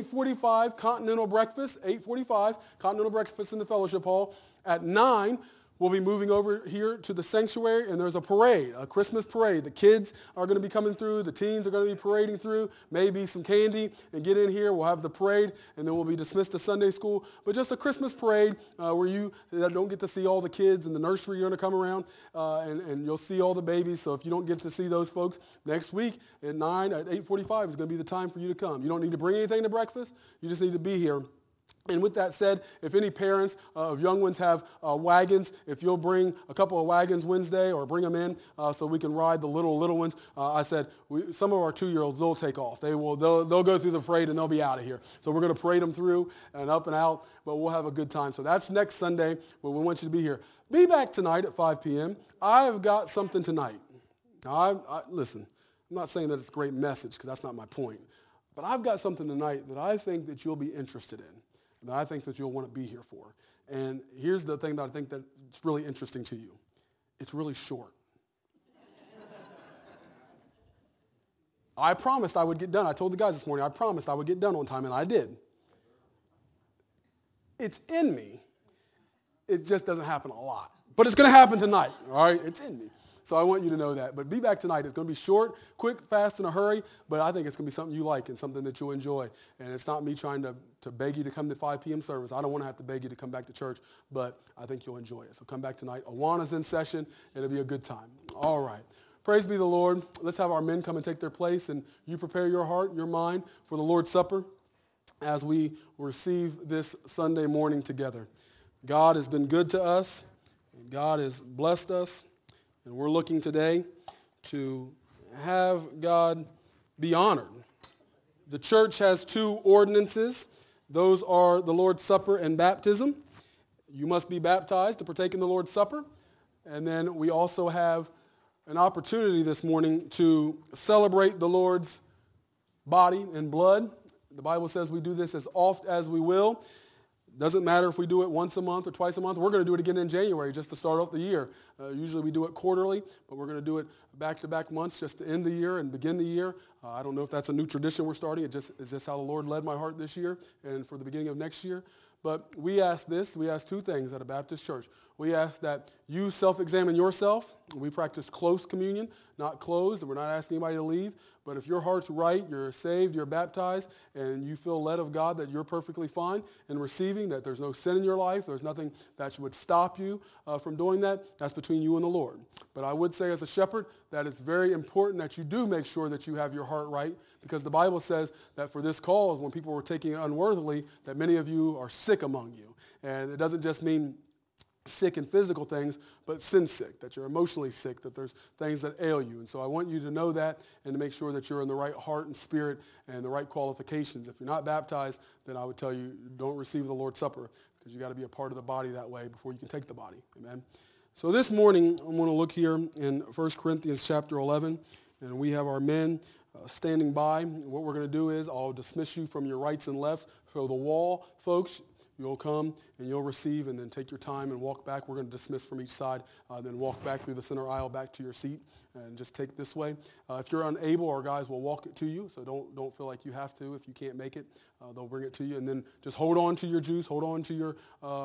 Speaker 1: 8:45 continental breakfast, 8:45 continental breakfast in the fellowship hall. At 9, we'll be moving over here to the sanctuary, and there's a parade, a Christmas parade. The kids are going to be coming through. The teens are going to be parading through. Maybe some candy and get in here. We'll have the parade, and then we'll be dismissed to Sunday school. But just a Christmas parade where you don't get to see all the kids in the nursery. You're going to come around, and you'll see all the babies. So if you don't get to see those folks next week at 8:45 is going to be the time for you to come. You don't need to bring anything to breakfast. You just need to be here. And with that said, if any parents of young ones have wagons, if you'll bring a couple of wagons Wednesday or bring them in so we can ride the little ones. I said some of our 2-year-olds, they'll take off. They'll go through the parade and they'll be out of here. So we're going to parade them through and up and out, but we'll have a good time. So that's next Sunday, but we want you to be here. Be back tonight at 5 p.m. I've got something tonight. Now, listen, I'm not saying that it's a great message because that's not my point, but I've got something tonight that I think that you'll be interested in.
Speaker 4: that I think that you'll want to be here for. And here's the thing that I think that's really interesting to you. It's really short. I promised I would get done. I told the guys this morning, I promised I would get done on time, and I did. It's in me. It just doesn't happen a lot. But it's going to happen tonight, all right? It's in me. So I want you to know that. But be back tonight. It's going to be short, quick, fast, in a hurry, but I think it's going to be something you like and something that you'll enjoy. And it's not me trying to beg you to come to 5 p.m. service. I don't want to have to beg you to come back to church, but I think you'll enjoy it. So come back tonight. Awana's in session. It'll be a good time. All right. Praise be the Lord. Let's have our men come and take their place, and you prepare your heart, your mind for the Lord's Supper as we receive this Sunday morning together. God has been good to us. God has blessed us. And we're looking today to have God be honored. The church has 2 ordinances. Those are the Lord's Supper and baptism. You must be baptized to partake in the Lord's Supper. And then we also have an opportunity this morning to celebrate the Lord's body and blood. The Bible says we do this as oft as we will. Doesn't matter if we do it once a month or twice a month. We're going to do it again in January just to start off the year. Usually we do it quarterly, but we're going to do it back-to-back months just to end the year and begin the year. I don't know if that's a new tradition we're starting. It's just how the Lord led my heart this year and for the beginning of next year. But we ask 2 things at a Baptist church. We ask that you self-examine yourself. We practice close communion, not closed, and we're not asking anybody to leave. But if your heart's right, you're saved, you're baptized, and you feel led of God that you're perfectly fine in receiving, that there's no sin in your life, there's nothing that would stop you from doing that, that's between you and the Lord. But I would say as a shepherd that it's very important that you do make sure that you have your heart right, because the Bible says that for this cause, when people were taking it unworthily, that many of you are sick among you. And it doesn't just mean sick in physical things, but sin sick, that you're emotionally sick, that there's things that ail you. And so I want you to know that and to make sure that you're in the right heart and spirit and the right qualifications. If you're not baptized, then I would tell you don't receive the Lord's Supper, because you got to be a part of the body that way before you can take the body. Amen. So this morning, I'm going to look here in 1 Corinthians chapter 11, and we have our men standing by. What we're going to do is I'll dismiss you from your rights and lefts. So the wall, folks, you'll come and you'll receive and then take your time and walk back. We're going to dismiss from each side, then walk back through the center aisle back to your seat and just take this way. If you're unable, our guys will walk it to you, so don't feel like you have to. If you can't make it, they'll bring it to you. And then just hold on to your juice, hold on to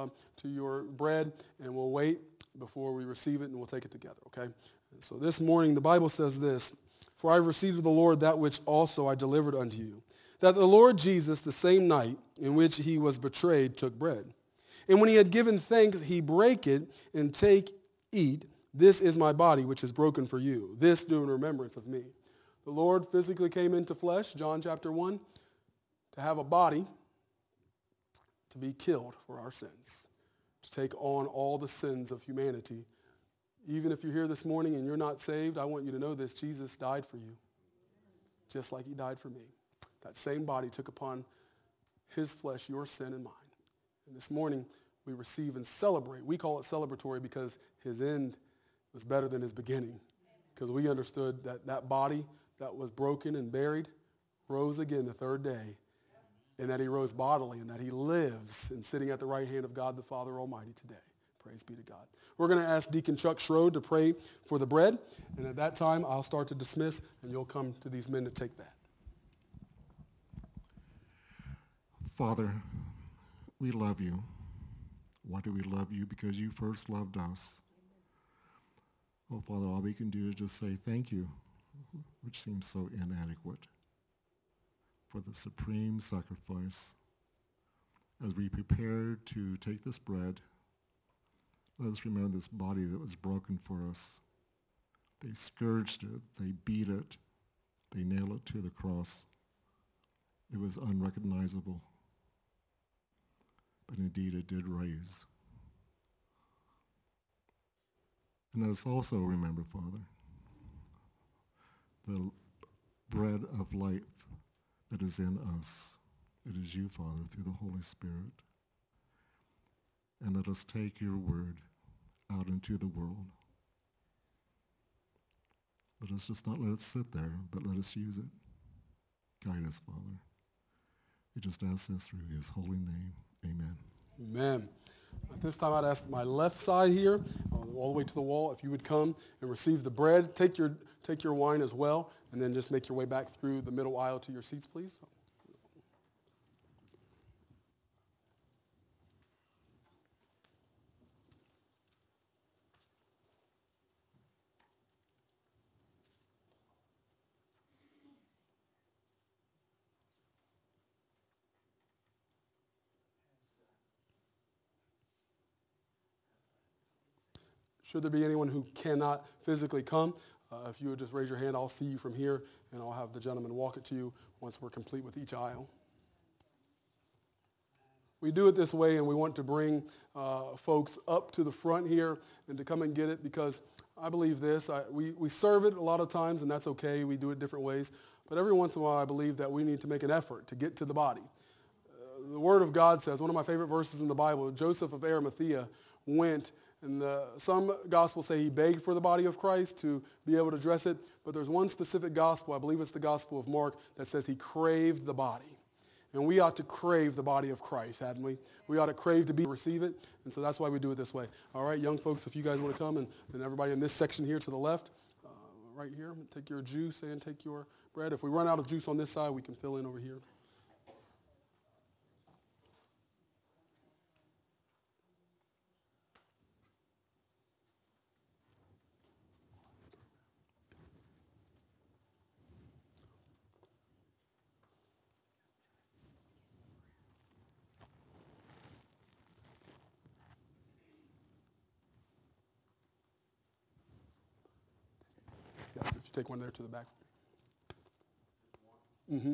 Speaker 4: your bread, and we'll wait before we receive it, and we'll take it together, okay? So this morning, the Bible says this: "For I have received of the Lord that which also I delivered unto you, that the Lord Jesus, the same night in which he was betrayed, took bread. And when he had given thanks, he brake it, and take, eat. This is my body, which is broken for you. This do in remembrance of me." The Lord physically came into flesh, John chapter 1, to have a body to be killed for our sins, to take on all the sins of humanity. Even if you're here this morning and you're not saved, I want you to know this: Jesus died for you, just like he died for me. That same body took upon his flesh your sin and mine. And this morning, we receive and celebrate. We call it celebratory because his end was better than his beginning, because we understood that that body that was broken and buried rose again the 3rd day, and that he rose bodily, and that he lives and sitting at the right hand of God the Father Almighty today. Praise be to God. We're going to ask Deacon Chuck Schroed to pray for the bread, and at that time, I'll start to dismiss, and you'll come to these men to take that.
Speaker 3: Father, we love you. Why do we love you? Because you first loved us. Oh, Father, all we can do is just say thank you, which seems so inadequate, for the supreme sacrifice. As we prepare to take this bread, let us remember this body that was broken for us. They scourged it, they beat it, they nailed it to the cross. It was unrecognizable. But indeed it did raise. And let us also remember, Father, the bread of life that is in us. It is you, Father, through the Holy Spirit. And let us take your word out into the world. Let us just not let it sit there, but let us use it. Guide us, Father. We just ask this through his holy name. Amen.
Speaker 4: Amen. At this time, I'd ask my left side here, all the way to the wall, if you would come and receive the bread. Take your wine as well, and then just make your way back through the middle aisle to your seats, please. Should there be anyone who cannot physically come, if you would just raise your hand, I'll see you from here, and I'll have the gentleman walk it to you once we're complete with each aisle. We do it this way, and we want to bring folks up to the front here and to come and get it, because I believe this. We serve it a lot of times, and that's okay. We do it different ways. But every once in a while, I believe that we need to make an effort to get to the body. The Word of God says, one of my favorite verses in the Bible, Joseph of Arimathea went, and some gospels say he begged for the body of Christ to be able to dress it, but there's one specific gospel, I believe it's the Gospel of Mark, that says he craved the body. And we ought to crave the body of Christ, hadn't we? We ought to crave to receive it, and so that's why we do it this way. All right, young folks, if you guys want to come, and everybody in this section here to the left, right here, take your juice and take your bread. If we run out of juice on this side, we can fill in over here. If you take one there to the back. Mm-hmm.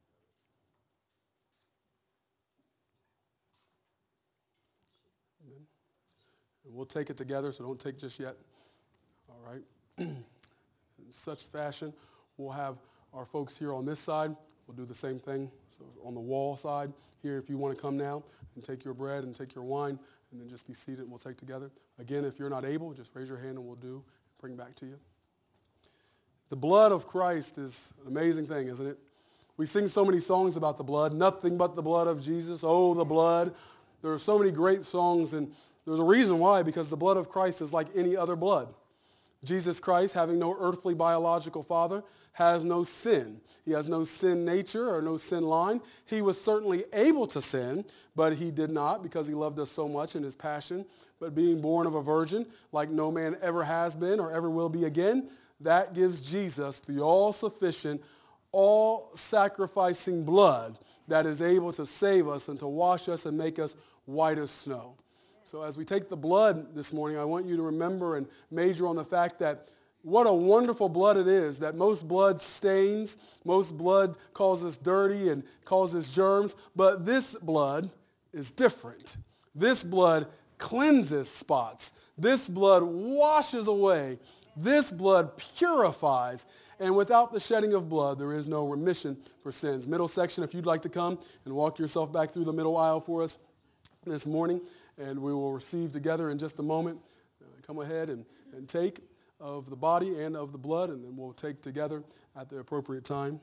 Speaker 4: And we'll take it together, so don't take just yet. All right. In such fashion, we'll have our folks here on this side. We'll do the same thing. So on the wall side here, if you want to come now and take your bread and take your wine, and then just be seated and we'll take together. Again, if you're not able, just raise your hand and we'll bring it back to you. The blood of Christ is an amazing thing, isn't it? We sing so many songs about the blood. Nothing but the blood of Jesus. Oh, the blood. There are so many great songs, and there's a reason why, because the blood of Christ is like any other blood. Jesus Christ, having no earthly biological father, has no sin. He has no sin nature or no sin line. He was certainly able to sin, but he did not, because he loved us so much in his passion. But being born of a virgin, like no man ever has been or ever will be again, that gives Jesus the all-sufficient, all-sacrificing blood that is able to save us and to wash us and make us white as snow. So as we take the blood this morning, I want you to remember and major on the fact that what a wonderful blood it is, that most blood stains, most blood calls us dirty and causes germs, but this blood is different. This blood cleanses spots. This blood washes away. This blood purifies, and without the shedding of blood, there is no remission for sins. Middle section, if you'd like to come and walk yourself back through the middle aisle for us this morning, and we will receive together in just a moment. Come ahead and take of the body and of the blood, and then we'll take together at the appropriate time.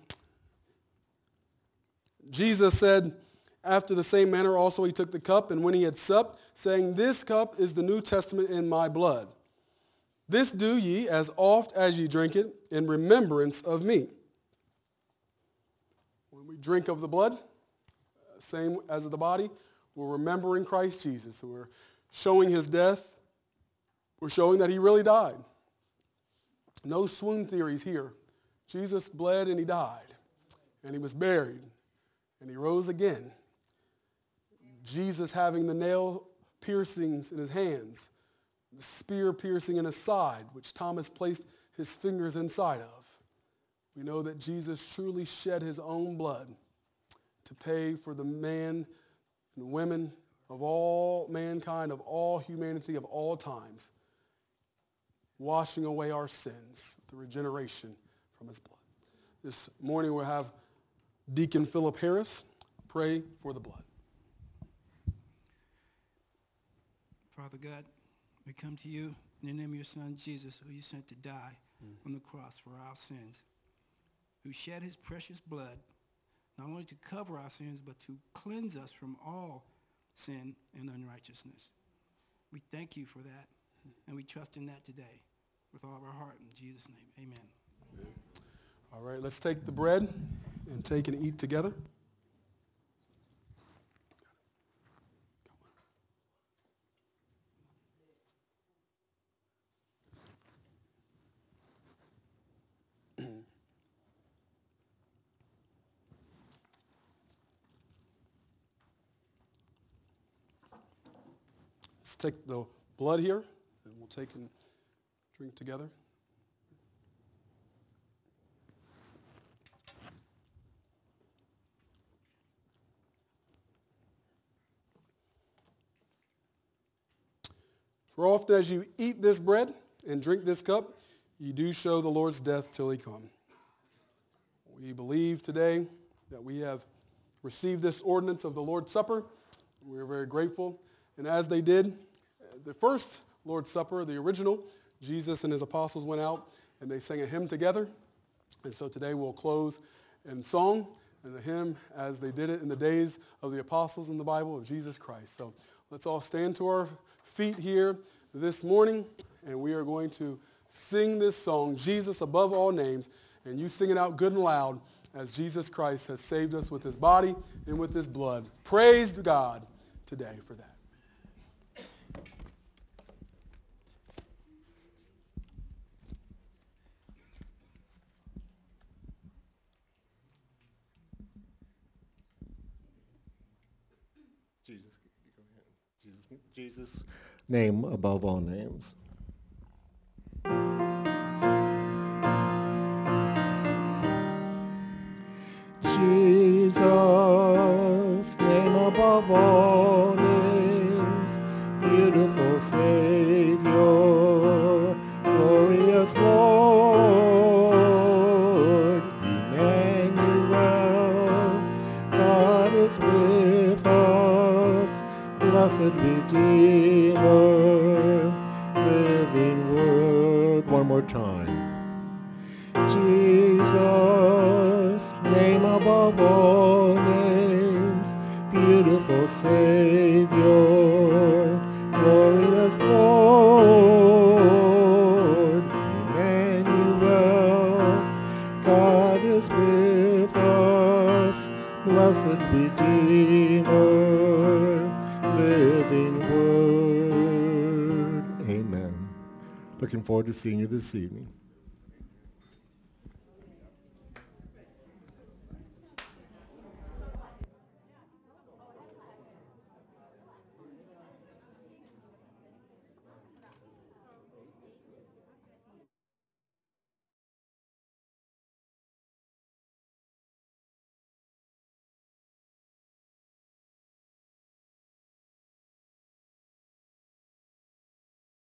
Speaker 4: Jesus said, after the same manner also he took the cup, and when he had supped, saying, "This cup is the New Testament in my blood. This do ye as oft as ye drink it in remembrance of me." When we drink of the blood, same as of the body, we're remembering Christ Jesus. So we're showing his death. We're showing that he really died. No swoon theories here. Jesus bled and he died. And he was buried. And he rose again. Jesus having the nail piercings in his hands, the spear piercing in his side, which Thomas placed his fingers inside of. We know that Jesus truly shed his own blood to pay for the man and women of all mankind, of all humanity, of all times, washing away our sins, the regeneration from his blood. This morning we'll have Deacon Philip Harris pray for the blood.
Speaker 5: Father God, we come to you in the name of your son, Jesus, who you sent to die on the cross for our sins, who shed his precious blood, not only to cover our sins, but to cleanse us from all sin, and unrighteousness. We thank you for that, and we trust in that today with all of our heart. In Jesus' name, amen.
Speaker 4: All right, let's take the bread and take and eat together. Let's take the blood here, and we'll take and drink together. For often as you eat this bread and drink this cup, you do show the Lord's death till he come. We believe today that we have received this ordinance of the Lord's Supper. We are very grateful. And as they did, the first Lord's Supper, the original, Jesus and his apostles went out and they sang a hymn together. And so today we'll close in song and the hymn as they did it in the days of the apostles in the Bible of Jesus Christ. So let's all stand to our feet here this morning, and we are going to sing this song, Jesus Above All Names, and you sing it out good and loud as Jesus Christ has saved us with his body and with his blood. Praise God today for that.
Speaker 3: Jesus, go ahead. Jesus, name above all names. Jesus, name above all names, beautiful Savior, glorious Lord, Emmanuel, God is with us, blessed Redeemer, living Word. One more time. Jesus, name above all names, beautiful Savior, glorious Lord, Emmanuel, God is with us, blessed Redeemer, living Word. Amen. Looking forward to seeing you this evening.